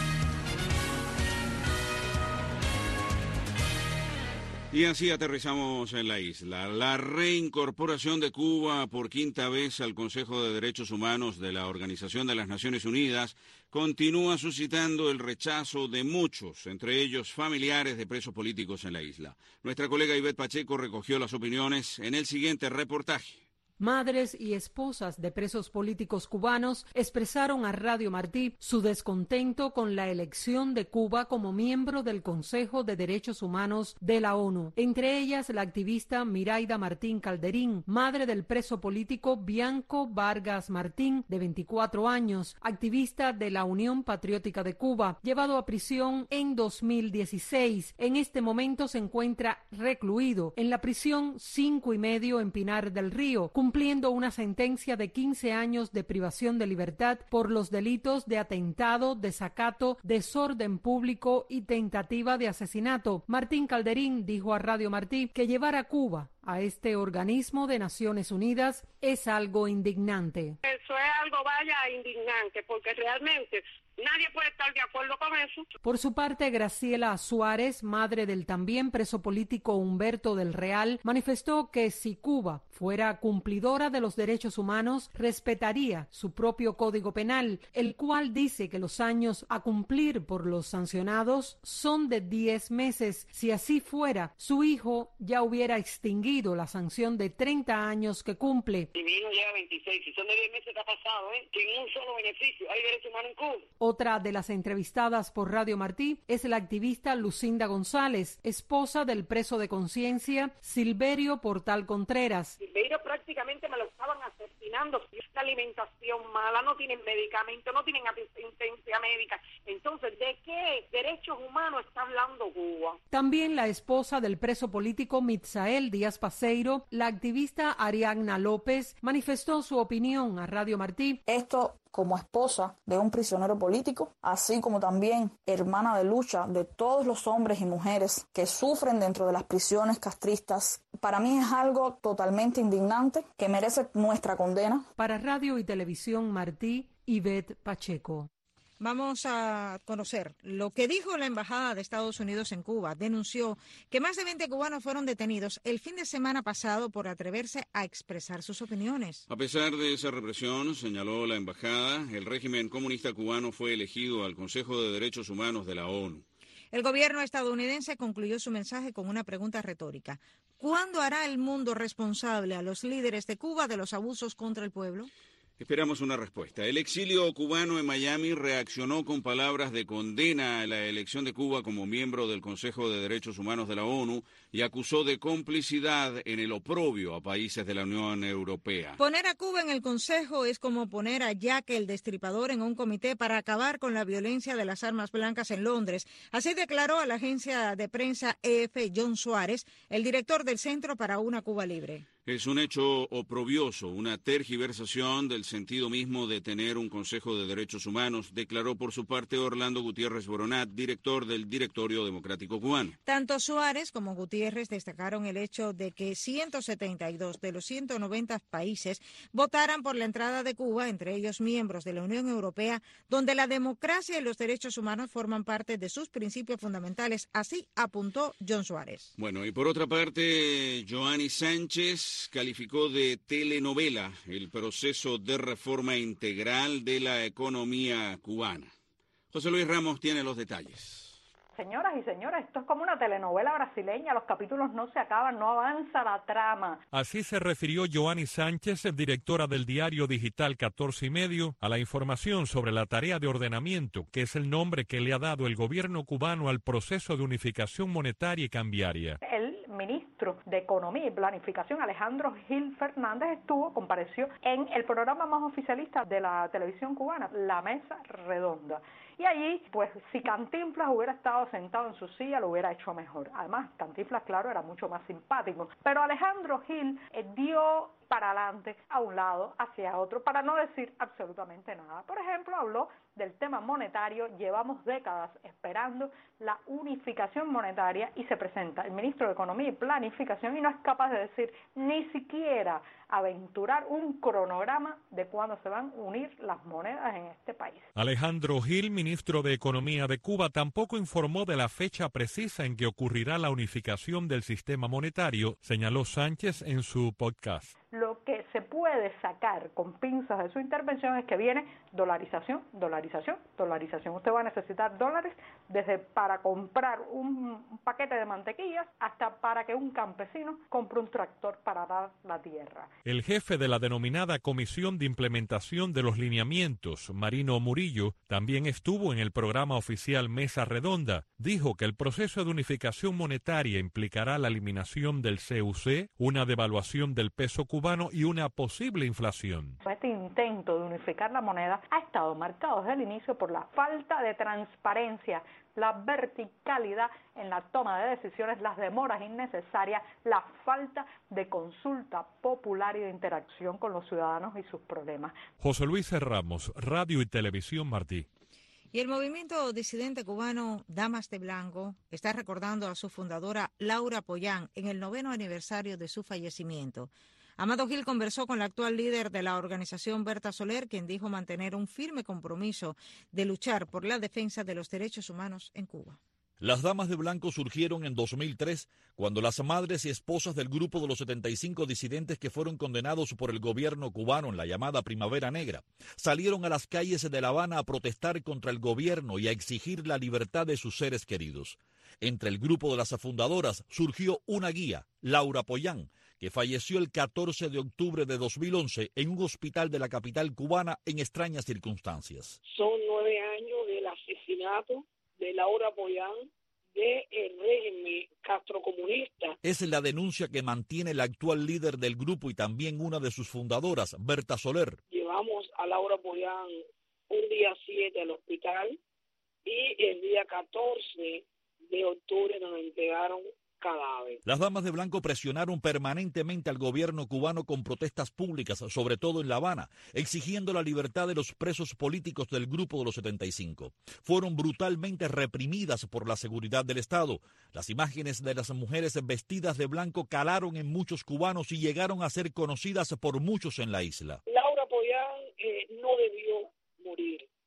Y así aterrizamos en la isla. La reincorporación de Cuba por quinta vez al Consejo de Derechos Humanos de la Organización de las Naciones Unidas continúa suscitando el rechazo de muchos, entre ellos familiares de presos políticos en la isla. Nuestra colega Ivette Pacheco recogió las opiniones en el siguiente reportaje. Madres y esposas de presos políticos cubanos expresaron a Radio Martí su descontento con la elección de Cuba como miembro del Consejo de Derechos Humanos de la ONU. Entre ellas, la activista Miraida Martín Calderín, madre del preso político Bianco Vargas Martín, de 24 años, activista de la Unión Patriótica de Cuba, llevado a prisión en 2016. En este momento se encuentra recluido en la prisión 5 y medio en Pinar del Río, cumpliendo una sentencia de 15 años de privación de libertad por los delitos de atentado, desacato, desorden público y tentativa de asesinato. Martín Calderín dijo a Radio Martí que llevar a Cuba a este organismo de Naciones Unidas es algo indignante. Eso es algo, indignante, porque realmente nadie puede estar de acuerdo con eso. Por su parte, Graciela Suárez, madre del también preso político Humberto del Real, manifestó que si Cuba fuera cumplidora de los derechos humanos, respetaría su propio Código Penal, el cual dice que los años a cumplir por los sancionados son de 10 meses. Si así fuera, su hijo ya hubiera extinguido la sanción de 30 años que cumple. Y mi hijo lleva 26, si son de 10 meses está pasado, sin un solo beneficio. Hay derechos humanos en Cuba. Otra de las entrevistadas por Radio Martí es la activista Lucinda González, esposa del preso de conciencia Silverio Portal Contreras. Silverio prácticamente me lo estaban asesinando. La alimentación mala, no tienen medicamentos, no tienen asistencia médica. Entonces, ¿de qué derechos humanos está hablando Cuba? También la esposa del preso político Mitzael Díaz Paseiro, la activista Ariadna López, manifestó su opinión a Radio Martí. Esto, como esposa de un prisionero político, así como también hermana de lucha de todos los hombres y mujeres que sufren dentro de las prisiones castristas, para mí es algo totalmente indignante que merece nuestra condena. Para Radio y Televisión Martí, Ivette Pacheco. Vamos a conocer lo que dijo la Embajada de Estados Unidos en Cuba. Denunció que más de 20 cubanos fueron detenidos el fin de semana pasado por atreverse a expresar sus opiniones. A pesar de esa represión, señaló la embajada, el régimen comunista cubano fue elegido al Consejo de Derechos Humanos de la ONU. El gobierno estadounidense concluyó su mensaje con una pregunta retórica. ¿Cuándo hará el mundo responsable a los líderes de Cuba de los abusos contra el pueblo? Esperamos una respuesta. El exilio cubano en Miami reaccionó con palabras de condena a la elección de Cuba como miembro del Consejo de Derechos Humanos de la ONU y acusó de complicidad en el oprobio a países de la Unión Europea. Poner a Cuba en el Consejo es como poner a Jack el Destripador en un comité para acabar con la violencia de las armas blancas en Londres. Así declaró a la agencia de prensa EF John Suárez, el director del Centro para una Cuba Libre. Es un hecho oprobioso, una tergiversación del sentido mismo de tener un Consejo de Derechos Humanos, declaró por su parte Orlando Gutiérrez Boronat, director del Directorio Democrático Cubano. Tanto Suárez como Gutiérrez destacaron el hecho de que 172 de los 190 países votaran por la entrada de Cuba, entre ellos miembros de la Unión Europea, donde la democracia y los derechos humanos forman parte de sus principios fundamentales. Así apuntó John Suárez. Bueno, y por otra parte, Joanny Sánchez calificó de telenovela el proceso de reforma integral de la economía cubana. José Luis Ramos tiene los detalles. Señoras y señores, esto es como una telenovela brasileña, los capítulos no se acaban, no avanza la trama. Así se refirió Joanny Sánchez, directora del diario digital 14 y medio, a la información sobre la tarea de ordenamiento, que es el nombre que le ha dado el gobierno cubano al proceso de unificación monetaria y cambiaria. El ministro de Economía y Planificación, Alejandro Gil Fernández, compareció en el programa más oficialista de la televisión cubana, La Mesa Redonda. Y allí, pues, si Cantinflas hubiera estado sentado en su silla, lo hubiera hecho mejor. Además, Cantinflas, claro, era mucho más simpático. Pero Alejandro Gil dio para adelante, a un lado, hacia otro, para no decir absolutamente nada. Por ejemplo, habló del tema monetario. Llevamos décadas esperando la unificación monetaria y se presenta el ministro de Economía y Planificación y no es capaz de decir ni siquiera aventurar un cronograma de cuándo se van a unir las monedas en este país. Alejandro Gil, ministro de Economía de Cuba, tampoco informó de la fecha precisa en que ocurrirá la unificación del sistema monetario, señaló Sánchez en su podcast. Lo que se puede sacar con pinzas de su intervención es que viene dolarización, dolarización, dolarización. Usted va a necesitar dólares desde para comprar un paquete de mantequillas hasta para que un campesino compre un tractor para arar la tierra. El jefe de la denominada Comisión de Implementación de los Lineamientos, Marino Murillo, también estuvo en el programa oficial Mesa Redonda. Dijo que el proceso de unificación monetaria implicará la eliminación del CUC, una devaluación del peso cubano y una posible inflación. Este intento de unificar la moneda ha estado marcado desde el inicio por la falta de transparencia, la verticalidad en la toma de decisiones, las demoras innecesarias, la falta de consulta popular y de interacción con los ciudadanos y sus problemas. José Luis Ramos, Radio y Televisión Martí. Y el movimiento disidente cubano Damas de Blanco está recordando a su fundadora Laura Pollán en el 9º aniversario de su fallecimiento. Amado Gil conversó con la actual líder de la organización, Berta Soler, quien dijo mantener un firme compromiso de luchar por la defensa de los derechos humanos en Cuba. Las Damas de Blanco surgieron en 2003, cuando las madres y esposas del grupo de los 75 disidentes que fueron condenados por el gobierno cubano en la llamada Primavera Negra, salieron a las calles de La Habana a protestar contra el gobierno y a exigir la libertad de sus seres queridos. Entre el grupo de las fundadoras surgió una guía, Laura Pollán, que falleció el 14 de octubre de 2011 en un hospital de la capital cubana en extrañas circunstancias. Son 9 años del asesinato de Laura Pollán del régimen castrocomunista. Es la denuncia que mantiene el actual líder del grupo y también una de sus fundadoras, Berta Soler. Llevamos a Laura Pollán un día 7 al hospital y el día 14 de octubre nos entregaron cadáver. Las Damas de Blanco presionaron permanentemente al gobierno cubano con protestas públicas, sobre todo en La Habana, exigiendo la libertad de los presos políticos del grupo de los 75. Fueron brutalmente reprimidas por la seguridad del Estado. Las imágenes de las mujeres vestidas de blanco calaron en muchos cubanos y llegaron a ser conocidas por muchos en la isla. Laura Pollán no debió morir.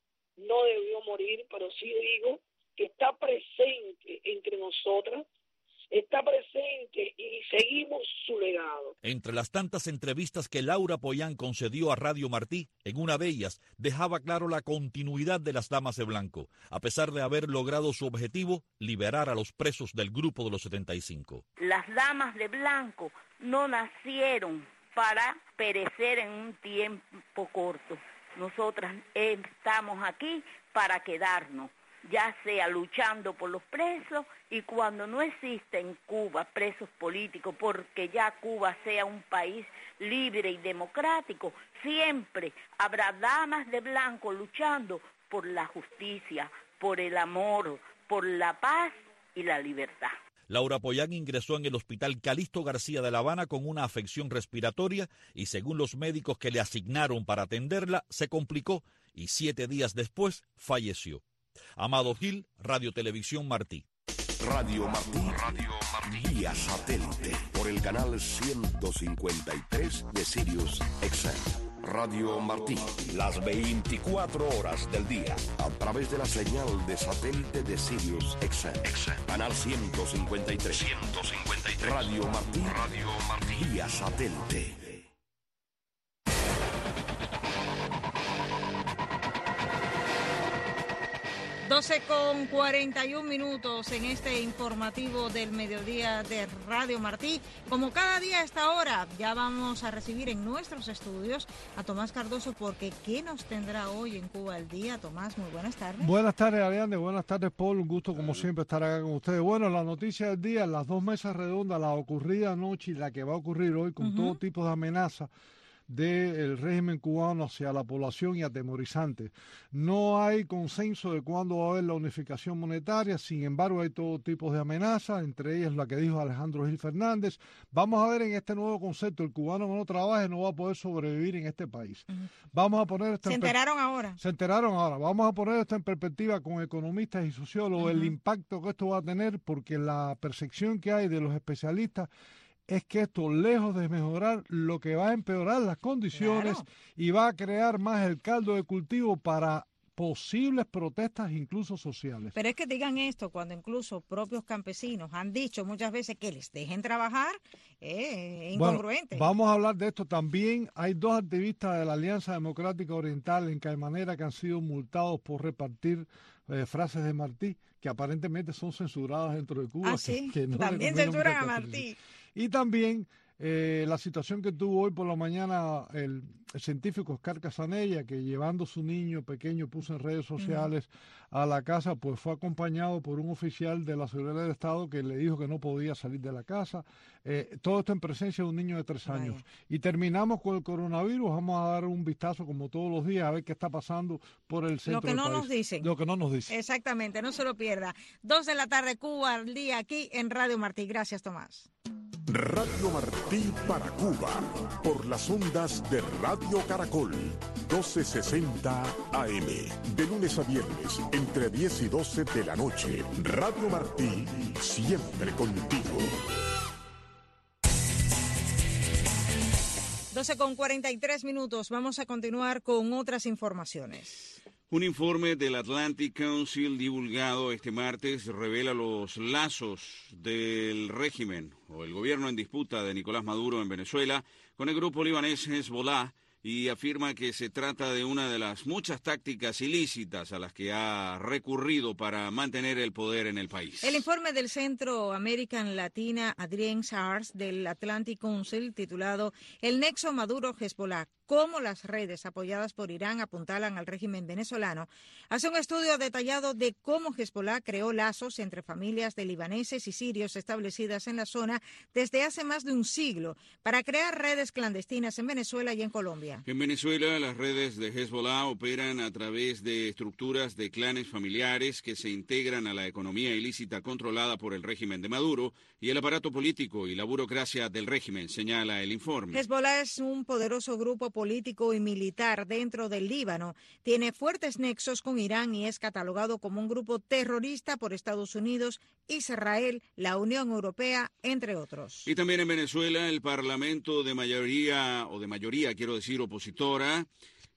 no debió morir, pero sí digo que está presente entre nosotras, está presente y seguimos su legado. Entre las tantas entrevistas que Laura Pollán concedió a Radio Martí, en una de ellas dejaba claro la continuidad de las Damas de Blanco, a pesar de haber logrado su objetivo, liberar a los presos del Grupo de los 75. Las Damas de Blanco no nacieron para perecer en un tiempo corto. Nosotras estamos aquí para quedarnos, ya sea luchando por los presos, y cuando no existe en Cuba presos políticos, porque ya Cuba sea un país libre y democrático, siempre habrá damas de blanco luchando por la justicia, por el amor, por la paz y la libertad. Laura Pollán ingresó en el Hospital Calixto García de La Habana con una afección respiratoria y, según los médicos que le asignaron para atenderla, se complicó y 7 días después falleció. Amado Gil, Radio Televisión Martí. Radio Martí, vía satélite, por el canal 153 de Sirius XM. Radio Martí, las 24 horas del día, a través de la señal de satélite de Sirius XM. Canal 153. Radio Martí, vía satélite. Con 41 minutos en este informativo del mediodía de Radio Martí. Como cada día a esta hora, ya vamos a recibir en nuestros estudios a Tomás Cardoso, porque ¿qué nos tendrá hoy en Cuba al día? Tomás, muy buenas tardes. Buenas tardes, Ariane. Buenas tardes, Paul. Un gusto, como siempre, estar acá con ustedes. Bueno, la noticia del día, las 2 mesas redondas, la ocurrida anoche y la que va a ocurrir hoy, con todo tipo de amenazas del régimen cubano hacia la población y atemorizante. No hay consenso de cuándo va a haber la unificación monetaria, sin embargo hay todo tipo de amenazas, entre ellas la que dijo Alejandro Gil Fernández. Vamos a ver en este nuevo concepto, el cubano que no trabaje no va a poder sobrevivir en este país. Vamos a poner esto Se enteraron ahora. Vamos a poner esto en perspectiva con economistas y sociólogos, el impacto que esto va a tener, porque la percepción que hay de los especialistas es que esto, lejos de mejorar, lo que va a empeorar las condiciones y va a crear más el caldo de cultivo para posibles protestas, incluso sociales. Pero es que digan esto cuando incluso propios campesinos han dicho muchas veces que les dejen trabajar, incongruente. Bueno, vamos a hablar de esto también. Hay 2 activistas de la Alianza Democrática Oriental en Caimanera que han sido multados por repartir frases de Martí, que aparentemente son censuradas dentro de Cuba. Sí, que no también censuran a Martí. Y también la situación que tuvo hoy por la mañana el científico Oscar Casanella, que llevando su niño pequeño puso en redes sociales a la casa, pues fue acompañado por un oficial de la Seguridad del Estado que le dijo que no podía salir de la casa. Todo esto en presencia de un niño de 3 años. Y terminamos con el coronavirus. Vamos a dar un vistazo como todos los días a ver qué está pasando por el centro del país. Lo que no nos dicen. Exactamente, no se lo pierda. 2 de la tarde, Cuba al día, aquí en Radio Martí. Gracias, Tomás. Radio Martí para Cuba, por las ondas de Radio Caracol, 1260 AM, de lunes a viernes, entre 10 y 12 de la noche. Radio Martí, siempre contigo. 12:43. Vamos a continuar con otras informaciones. Un informe del Atlantic Council divulgado este martes revela los lazos del régimen o el gobierno en disputa de Nicolás Maduro en Venezuela con el grupo libanés Hezbollah, y afirma que se trata de una de las muchas tácticas ilícitas a las que ha recurrido para mantener el poder en el país. El informe del Centro American Latina Adrienne Sars del Atlantic Council, titulado El nexo Maduro-Hezbollah, cómo las redes apoyadas por Irán apuntalan al régimen venezolano, hace un estudio detallado de cómo Hezbollah creó lazos entre familias de libaneses y sirios establecidas en la zona desde hace más de un siglo para crear redes clandestinas en Venezuela y en Colombia. En Venezuela, las redes de Hezbollah operan a través de estructuras de clanes familiares que se integran a la economía ilícita controlada por el régimen de Maduro y el aparato político y la burocracia del régimen, señala el informe. Hezbollah es un poderoso grupo político y militar dentro del Líbano. Tiene fuertes nexos con Irán y es catalogado como un grupo terrorista por Estados Unidos, Israel, la Unión Europea, entre otros. Y también en Venezuela, el Parlamento de mayoría opositora,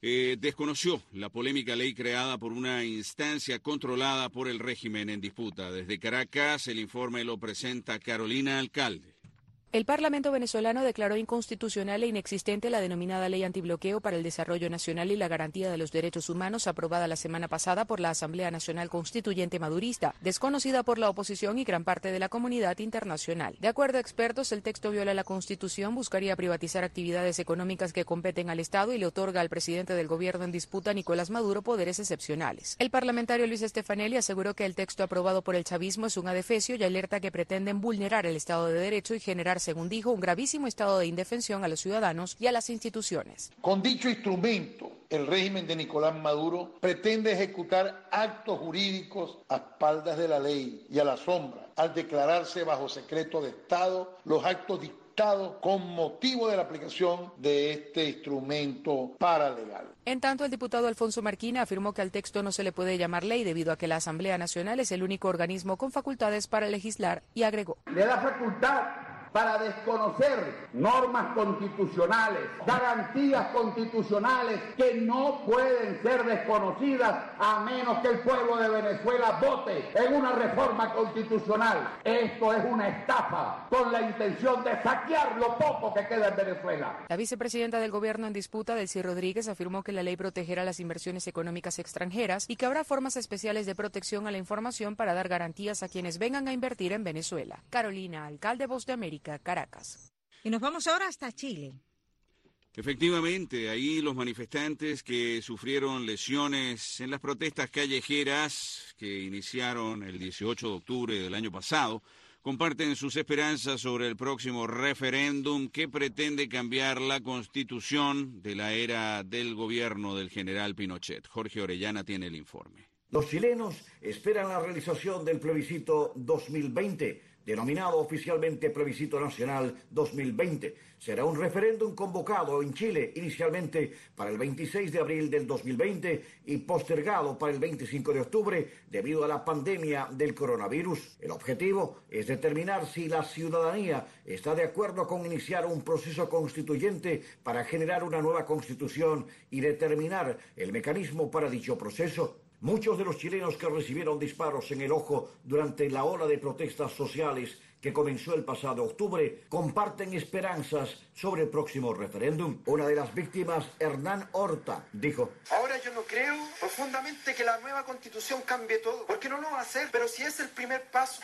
desconoció la polémica ley creada por una instancia controlada por el régimen en disputa. Desde Caracas, el informe lo presenta Carolina Alcalde. El Parlamento venezolano declaró inconstitucional e inexistente la denominada Ley Antibloqueo para el Desarrollo Nacional y la Garantía de los Derechos Humanos, aprobada la semana pasada por la Asamblea Nacional Constituyente Madurista, desconocida por la oposición y gran parte de la comunidad internacional. De acuerdo a expertos, el texto viola la Constitución, buscaría privatizar actividades económicas que competen al Estado y le otorga al presidente del gobierno en disputa, Nicolás Maduro, poderes excepcionales. El parlamentario Luis Stefanelli aseguró que el texto aprobado por el chavismo es un adefesio y alerta que pretenden vulnerar el Estado de Derecho y generar, según dijo, un gravísimo estado de indefensión a los ciudadanos y a las instituciones. Con dicho instrumento, el régimen de Nicolás Maduro pretende ejecutar actos jurídicos a espaldas de la ley y a la sombra, al declararse bajo secreto de Estado los actos dictados con motivo de la aplicación de este instrumento paralegal. En tanto, el diputado Alfonso Marquina afirmó que al texto no se le puede llamar ley debido a que la Asamblea Nacional es el único organismo con facultades para legislar, y agregó: le da facultad para desconocer normas constitucionales, garantías constitucionales que no pueden ser desconocidas a menos que el pueblo de Venezuela vote en una reforma constitucional. Esto es una estafa con la intención de saquear lo poco que queda en Venezuela. La vicepresidenta del gobierno en disputa, Delcy Rodríguez, afirmó que la ley protegerá las inversiones económicas extranjeras y que habrá formas especiales de protección a la información para dar garantías a quienes vengan a invertir en Venezuela. Carolina Alcalde, Voz de América, Caracas. Y nos vamos ahora hasta Chile. Efectivamente, ahí los manifestantes que sufrieron lesiones en las protestas callejeras que iniciaron el 18 de octubre del año pasado comparten sus esperanzas sobre el próximo referéndum que pretende cambiar la constitución de la era del gobierno del general Pinochet. Jorge Orellana tiene el informe. Los chilenos esperan la realización del plebiscito 2020, denominado oficialmente Plebiscito Nacional 2020. Será un referéndum convocado en Chile inicialmente para el 26 de abril del 2020 y postergado para el 25 de octubre debido a la pandemia del coronavirus. El objetivo es determinar si la ciudadanía está de acuerdo con iniciar un proceso constituyente para generar una nueva constitución y determinar el mecanismo para dicho proceso. Muchos de los chilenos que recibieron disparos en el ojo durante la ola de protestas sociales que comenzó el pasado octubre comparten esperanzas sobre el próximo referéndum. Una de las víctimas, Hernán Horta, dijo: ahora yo no creo profundamente que la nueva constitución cambie todo, porque no lo va a hacer, pero si es el primer paso.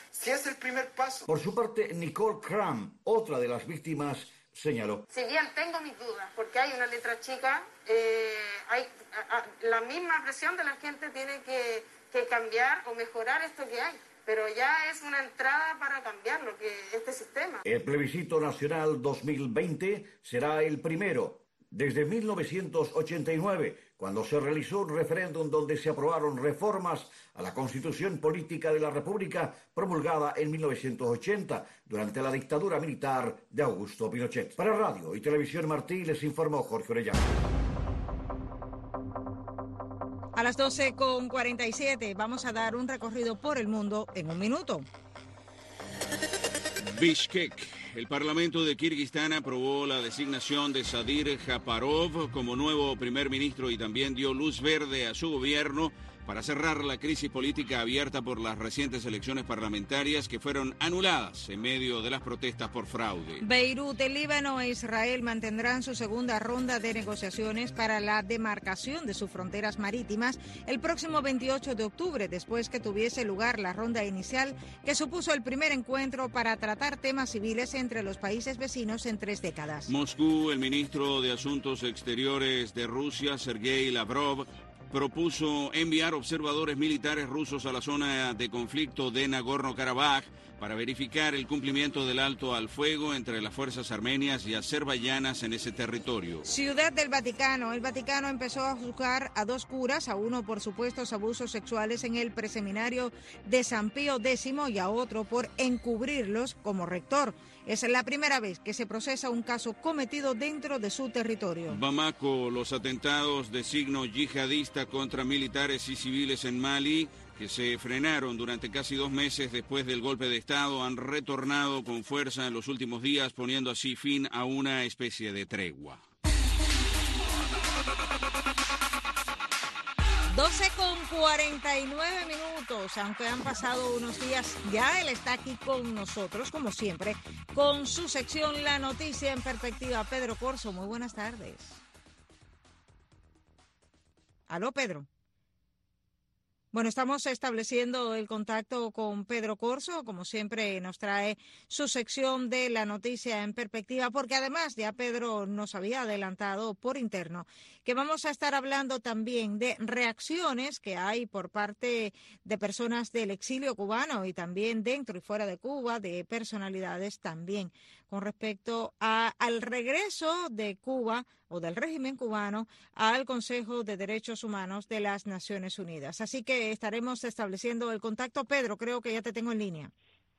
Por su parte, Nicole Cram, otra de las víctimas, señaló: si bien tengo mis dudas, porque hay una letra chica, hay la misma presión de la gente tiene que cambiar o mejorar esto que hay, pero ya es una entrada para cambiar este sistema. El plebiscito nacional 2020 será el primero desde 1989, cuando se realizó un referéndum donde se aprobaron reformas a la Constitución Política de la República promulgada en 1980 durante la dictadura militar de Augusto Pinochet. Para Radio y Televisión Martí les informó Jorge Orellana. A las 12:47 vamos a dar un recorrido por el mundo en un minuto. Bishkek. El Parlamento de Kirguistán aprobó la designación de Sadir Japarov como nuevo primer ministro y también dio luz verde a su gobierno para cerrar la crisis política abierta por las recientes elecciones parlamentarias que fueron anuladas en medio de las protestas por fraude. Beirut, el Líbano e Israel mantendrán su segunda ronda de negociaciones para la demarcación de sus fronteras marítimas el próximo 28 de octubre, después que tuviese lugar la ronda inicial que supuso el primer encuentro para tratar temas civiles entre los países vecinos en 3 décadas. Moscú, el ministro de Asuntos Exteriores de Rusia, Sergei Lavrov, propuso enviar observadores militares rusos a la zona de conflicto de Nagorno-Karabaj para verificar el cumplimiento del alto al fuego entre las fuerzas armenias y azerbaiyanas en ese territorio. Ciudad del Vaticano. El Vaticano empezó a juzgar a 2 curas, a uno por supuestos abusos sexuales en el preseminario de San Pío X y a otro por encubrirlos como rector. Es la primera vez que se procesa un caso cometido dentro de su territorio. Bamako, los atentados de signo yihadista contra militares y civiles en Mali, que se frenaron durante casi 2 meses después del golpe de Estado, han retornado con fuerza en los últimos días, poniendo así fin a una especie de tregua. 12:49, aunque han pasado unos días, ya él está aquí con nosotros, como siempre, con su sección La Noticia en Perspectiva. Pedro Corso, muy buenas tardes. ¿Aló, Pedro? Bueno, estamos estableciendo el contacto con Pedro Corso, como siempre nos trae su sección de La Noticia en Perspectiva, porque además ya Pedro nos había adelantado por interno que vamos a estar hablando también de reacciones que hay por parte de personas del exilio cubano y también dentro y fuera de Cuba, de personalidades también, con respecto al regreso de Cuba o del régimen cubano al Consejo de Derechos Humanos de las Naciones Unidas. Así que estaremos estableciendo el contacto. Pedro, creo que ya te tengo en línea.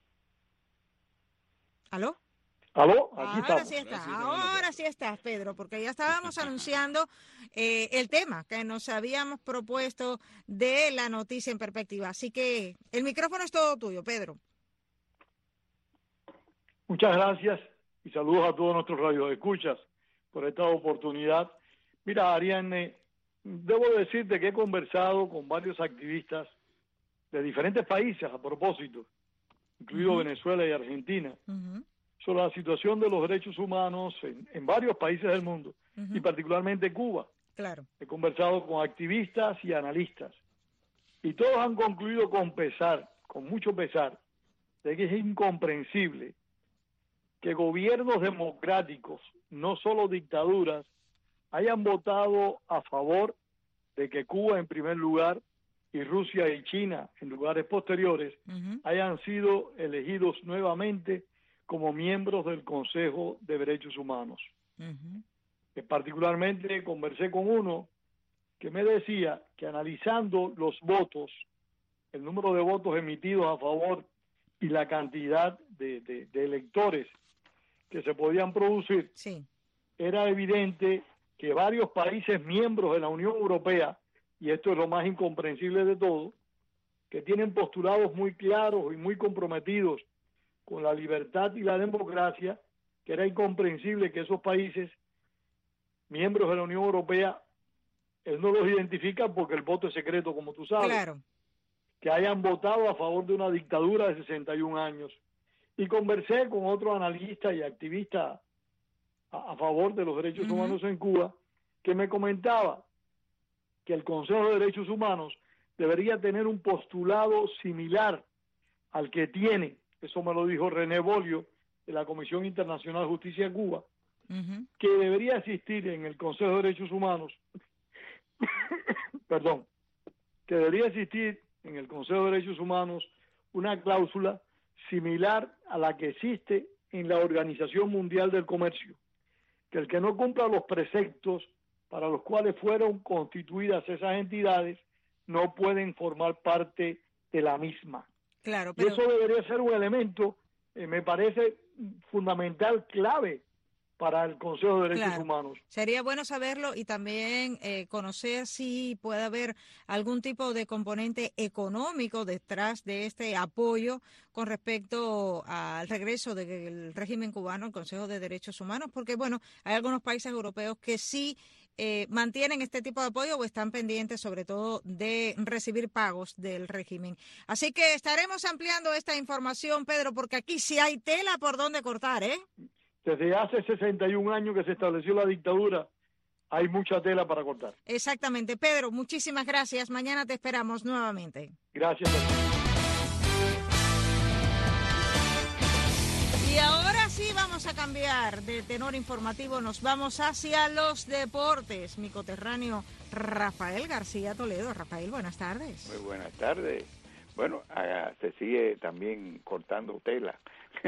¿Aló? ¿Aló? Aquí Ahora estamos. sí está, ahora sí estás, Pedro, porque ya estábamos anunciando el tema que nos habíamos propuesto de La Noticia en Perspectiva. Así que el micrófono es todo tuyo, Pedro. Muchas gracias y saludos a todos nuestros radioescuchas por esta oportunidad. Mira, Ariane, debo decirte que he conversado con varios activistas de diferentes países a propósito, incluido Venezuela y Argentina, sobre la situación de los derechos humanos en varios países del mundo, y particularmente Cuba. Claro. He conversado con activistas y analistas, y todos han concluido con pesar, con mucho pesar, de que es incomprensible que gobiernos democráticos, no solo dictaduras, hayan votado a favor de que Cuba en primer lugar y Rusia y China en lugares posteriores hayan sido elegidos nuevamente como miembros del Consejo de Derechos Humanos. Particularmente conversé con uno que me decía que analizando los votos, el número de votos emitidos a favor y la cantidad de electores que se podían producir, era evidente que varios países miembros de la Unión Europea, y esto es lo más incomprensible de todo, que tienen postulados muy claros y muy comprometidos con la libertad y la democracia, que era incomprensible que esos países miembros de la Unión Europea, él no los identifica porque el voto es secreto, como tú sabes, que hayan votado a favor de una dictadura de 61 años. Y conversé con otro analista y activista a favor de los derechos humanos en Cuba, que me comentaba que el Consejo de Derechos Humanos debería tener un postulado similar al que tiene, eso me lo dijo René Bolio, de la Comisión Internacional de Justicia de Cuba, que debería existir en el Consejo de Derechos Humanos, perdón, que debería existir en el Consejo de Derechos Humanos una cláusula similar a la que existe en la Organización Mundial del Comercio, que el que no cumpla los preceptos para los cuales fueron constituidas esas entidades no pueden formar parte de la misma. Claro, pero... Y eso debería ser un elemento, me parece fundamental, clave para el Consejo de Derechos Humanos. Sería bueno saberlo y también conocer si puede haber algún tipo de componente económico detrás de este apoyo con respecto al regreso del régimen cubano al Consejo de Derechos Humanos, porque bueno, hay algunos países europeos que sí mantienen este tipo de apoyo o están pendientes sobre todo de recibir pagos del régimen. Así que estaremos ampliando esta información, Pedro, porque aquí sí hay tela por donde cortar, ¿eh? Desde hace 61 años que se estableció la dictadura, hay mucha tela para cortar. Exactamente. Pedro, muchísimas gracias. Mañana te esperamos nuevamente. Gracias. Y ahora sí vamos a cambiar de tenor informativo. Nos vamos hacia los deportes. Mi coterráneo Rafael García Toledo. Rafael, buenas tardes. Muy buenas tardes. Bueno, se sigue también cortando tela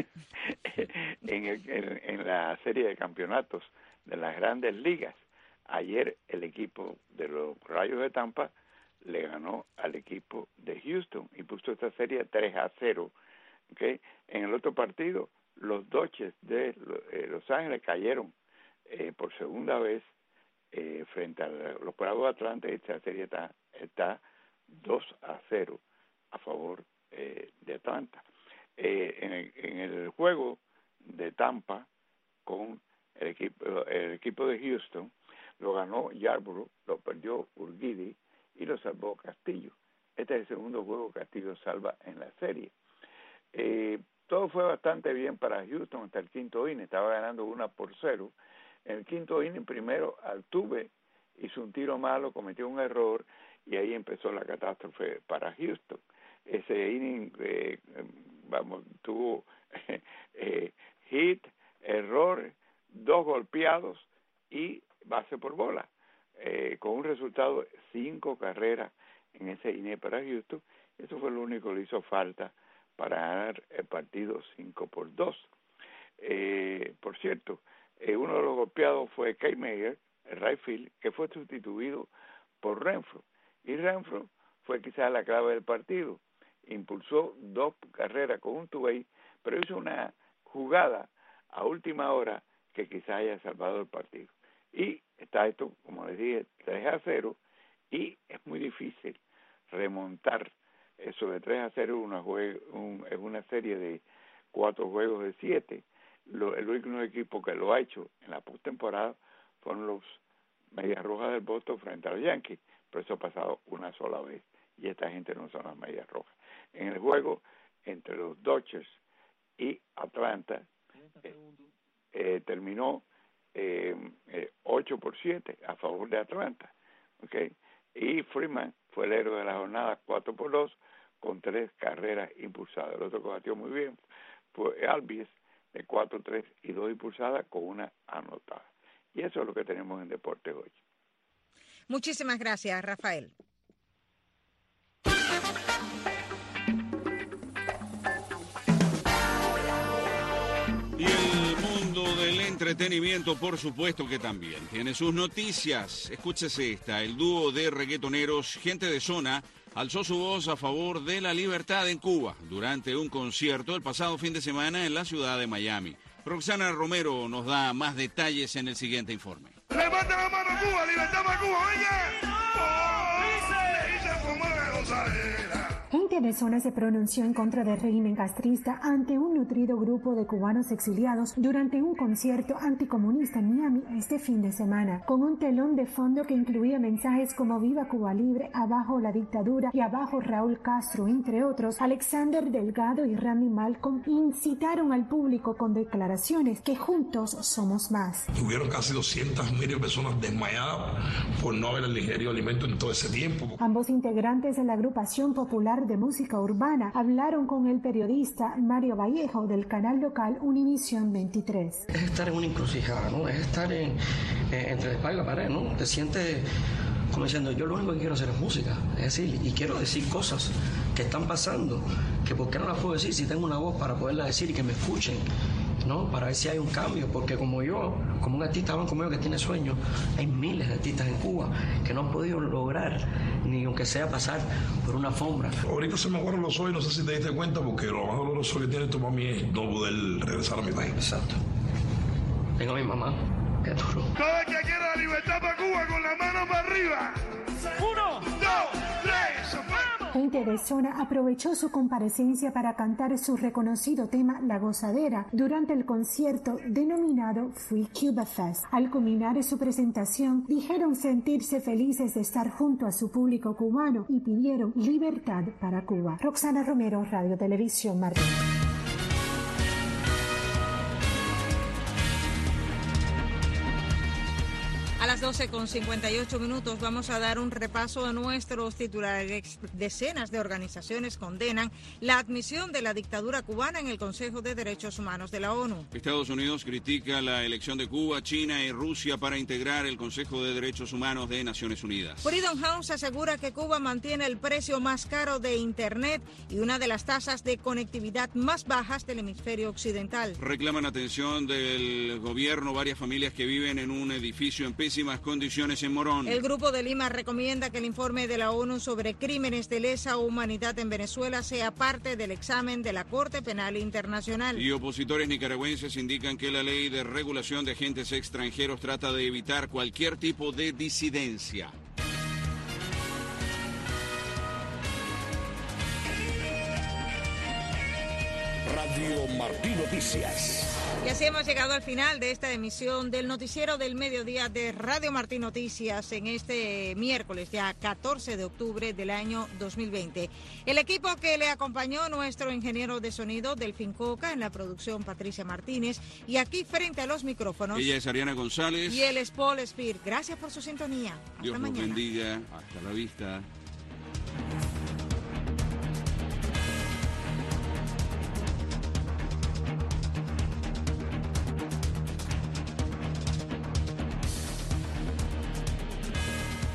en la serie de campeonatos de las grandes ligas. Ayer el equipo de los Rayos de Tampa le ganó al equipo de Houston y puso esta serie 3-0. ¿Okay? En el otro partido, los Dodgers de Los Ángeles cayeron por segunda vez frente a los Bravos de Atlanta. Esta serie está 2-0 a favor de Atlanta. En el juego de Tampa con el equipo de Houston, lo ganó Yarborough, lo perdió Urquidy y lo salvó Castillo. Este es el segundo juego que Castillo salva en la serie. Todo fue bastante bien para Houston hasta el quinto inning, estaba ganando 1-0. En el quinto inning primero Altuve hizo un tiro malo, cometió un error y ahí empezó la catástrofe para Houston. Ese inning tuvo hit, error, 2 golpeados y base por bola, con un resultado 5 carreras en ese inning para Houston. Eso fue lo único que le hizo falta para ganar el partido 5-2. Por cierto, uno de los golpeados fue Kyle Mayer, el right field, que fue sustituido por Renfroe. Y Renfroe fue quizás la clave del partido. Impulsó 2 carreras con un two-way, pero hizo una jugada a última hora que quizás haya salvado el partido. Y está esto, como les dije, 3-0, y es muy difícil remontar eso de 3-0 en una serie de 4 juegos de 7. El único equipo que lo ha hecho en la postemporada fueron los Medias Rojas del Boston frente a los Yankees, pero eso ha pasado una sola vez, y esta gente no son las Medias Rojas. En el juego entre los Dodgers y Atlanta, terminó 8-7 a favor de Atlanta, ¿okay? Y Freeman fue el héroe de la jornada, 4-2, con 3 carreras impulsadas. El otro que batió muy bien fue Albies, de 4-3 y 2 impulsadas con 1 anotada. Y eso es lo que tenemos en Deportes hoy. Muchísimas gracias, Rafael. Y el mundo del entretenimiento, por supuesto que también tiene sus noticias. Escúchese esta: el dúo de reggaetoneros Gente de Zona alzó su voz a favor de la libertad en Cuba durante un concierto el pasado fin de semana en la ciudad de Miami. Roxana Romero nos da más detalles en el siguiente informe. ¡Levanta la mano Cuba! ¡Libertad para Cuba! ¡Venga! Gente de Zona se pronunció en contra del régimen castrista ante un nutrido grupo de cubanos exiliados durante un concierto anticomunista en Miami este fin de semana, con un telón de fondo que incluía mensajes como "Viva Cuba Libre", "Abajo la dictadura" y "Abajo Raúl Castro", entre otros. Alexander Delgado y Randy Malcolm incitaron al público con declaraciones que juntos somos más. Hubieron casi 200.000 personas desmayadas por no haber ingerido alimento en todo ese tiempo. Ambos integrantes de la agrupación popular de música urbana hablaron con el periodista Mario Vallejo del canal local Univisión 23. Es estar en una encrucijada, ¿no? Es estar entre la espalda y la pared, ¿no? Te sientes como diciendo, yo lo único que quiero hacer es música, es decir, y quiero decir cosas que están pasando, que por qué no las puedo decir si tengo una voz para poderlas decir y que me escuchen, ¿no? Para ver si hay un cambio, porque como yo, como un artista como yo que tiene sueños, hay miles de artistas en Cuba que no han podido lograr, ni aunque sea pasar por una alfombra. Ahorita se me aguaron los ojos, no sé si te diste cuenta, porque lo más doloroso que tiene tu mami es no poder regresar a mi país. Exacto. Tengo a mi mamá, que duro. Todo el que quiera la libertad para Cuba, con la mano para arriba. 1, 2, 3, ¡vamos! Gente de Zona aprovechó su comparecencia para cantar su reconocido tema La Gozadera durante el concierto denominado Free Cuba Fest. Al culminar su presentación, dijeron sentirse felices de estar junto a su público cubano y pidieron libertad para Cuba. Roxana Romero, Radio Televisión Martín. A las 12:58 vamos a dar un repaso a nuestros titulares. Decenas de organizaciones condenan la admisión de la dictadura cubana en el Consejo de Derechos Humanos de la ONU. Estados Unidos critica la elección de Cuba, China y Rusia para integrar el Consejo de Derechos Humanos de Naciones Unidas. Freedom House asegura que Cuba mantiene el precio más caro de Internet y una de las tasas de conectividad más bajas del hemisferio occidental. Reclaman atención del gobierno varias familias que viven en un edificio en pésimas condiciones en Morón. El Grupo de Lima recomienda que el informe de la ONU sobre crímenes de lesa humanidad en Venezuela sea parte del examen de la Corte Penal Internacional. Y opositores nicaragüenses indican que la ley de regulación de agentes extranjeros trata de evitar cualquier tipo de disidencia. Radio Martí Noticias. Y así hemos llegado al final de esta emisión del noticiero del mediodía de Radio Martí Noticias en este miércoles, ya 14 de octubre del año 2020. El equipo que le acompañó, nuestro ingeniero de sonido, Delfín Coca, en la producción Patricia Martínez, y aquí frente a los micrófonos, ella es Ariana González. Y él es Paul Spear. Gracias por su sintonía. Dios los bendiga. Hasta la vista.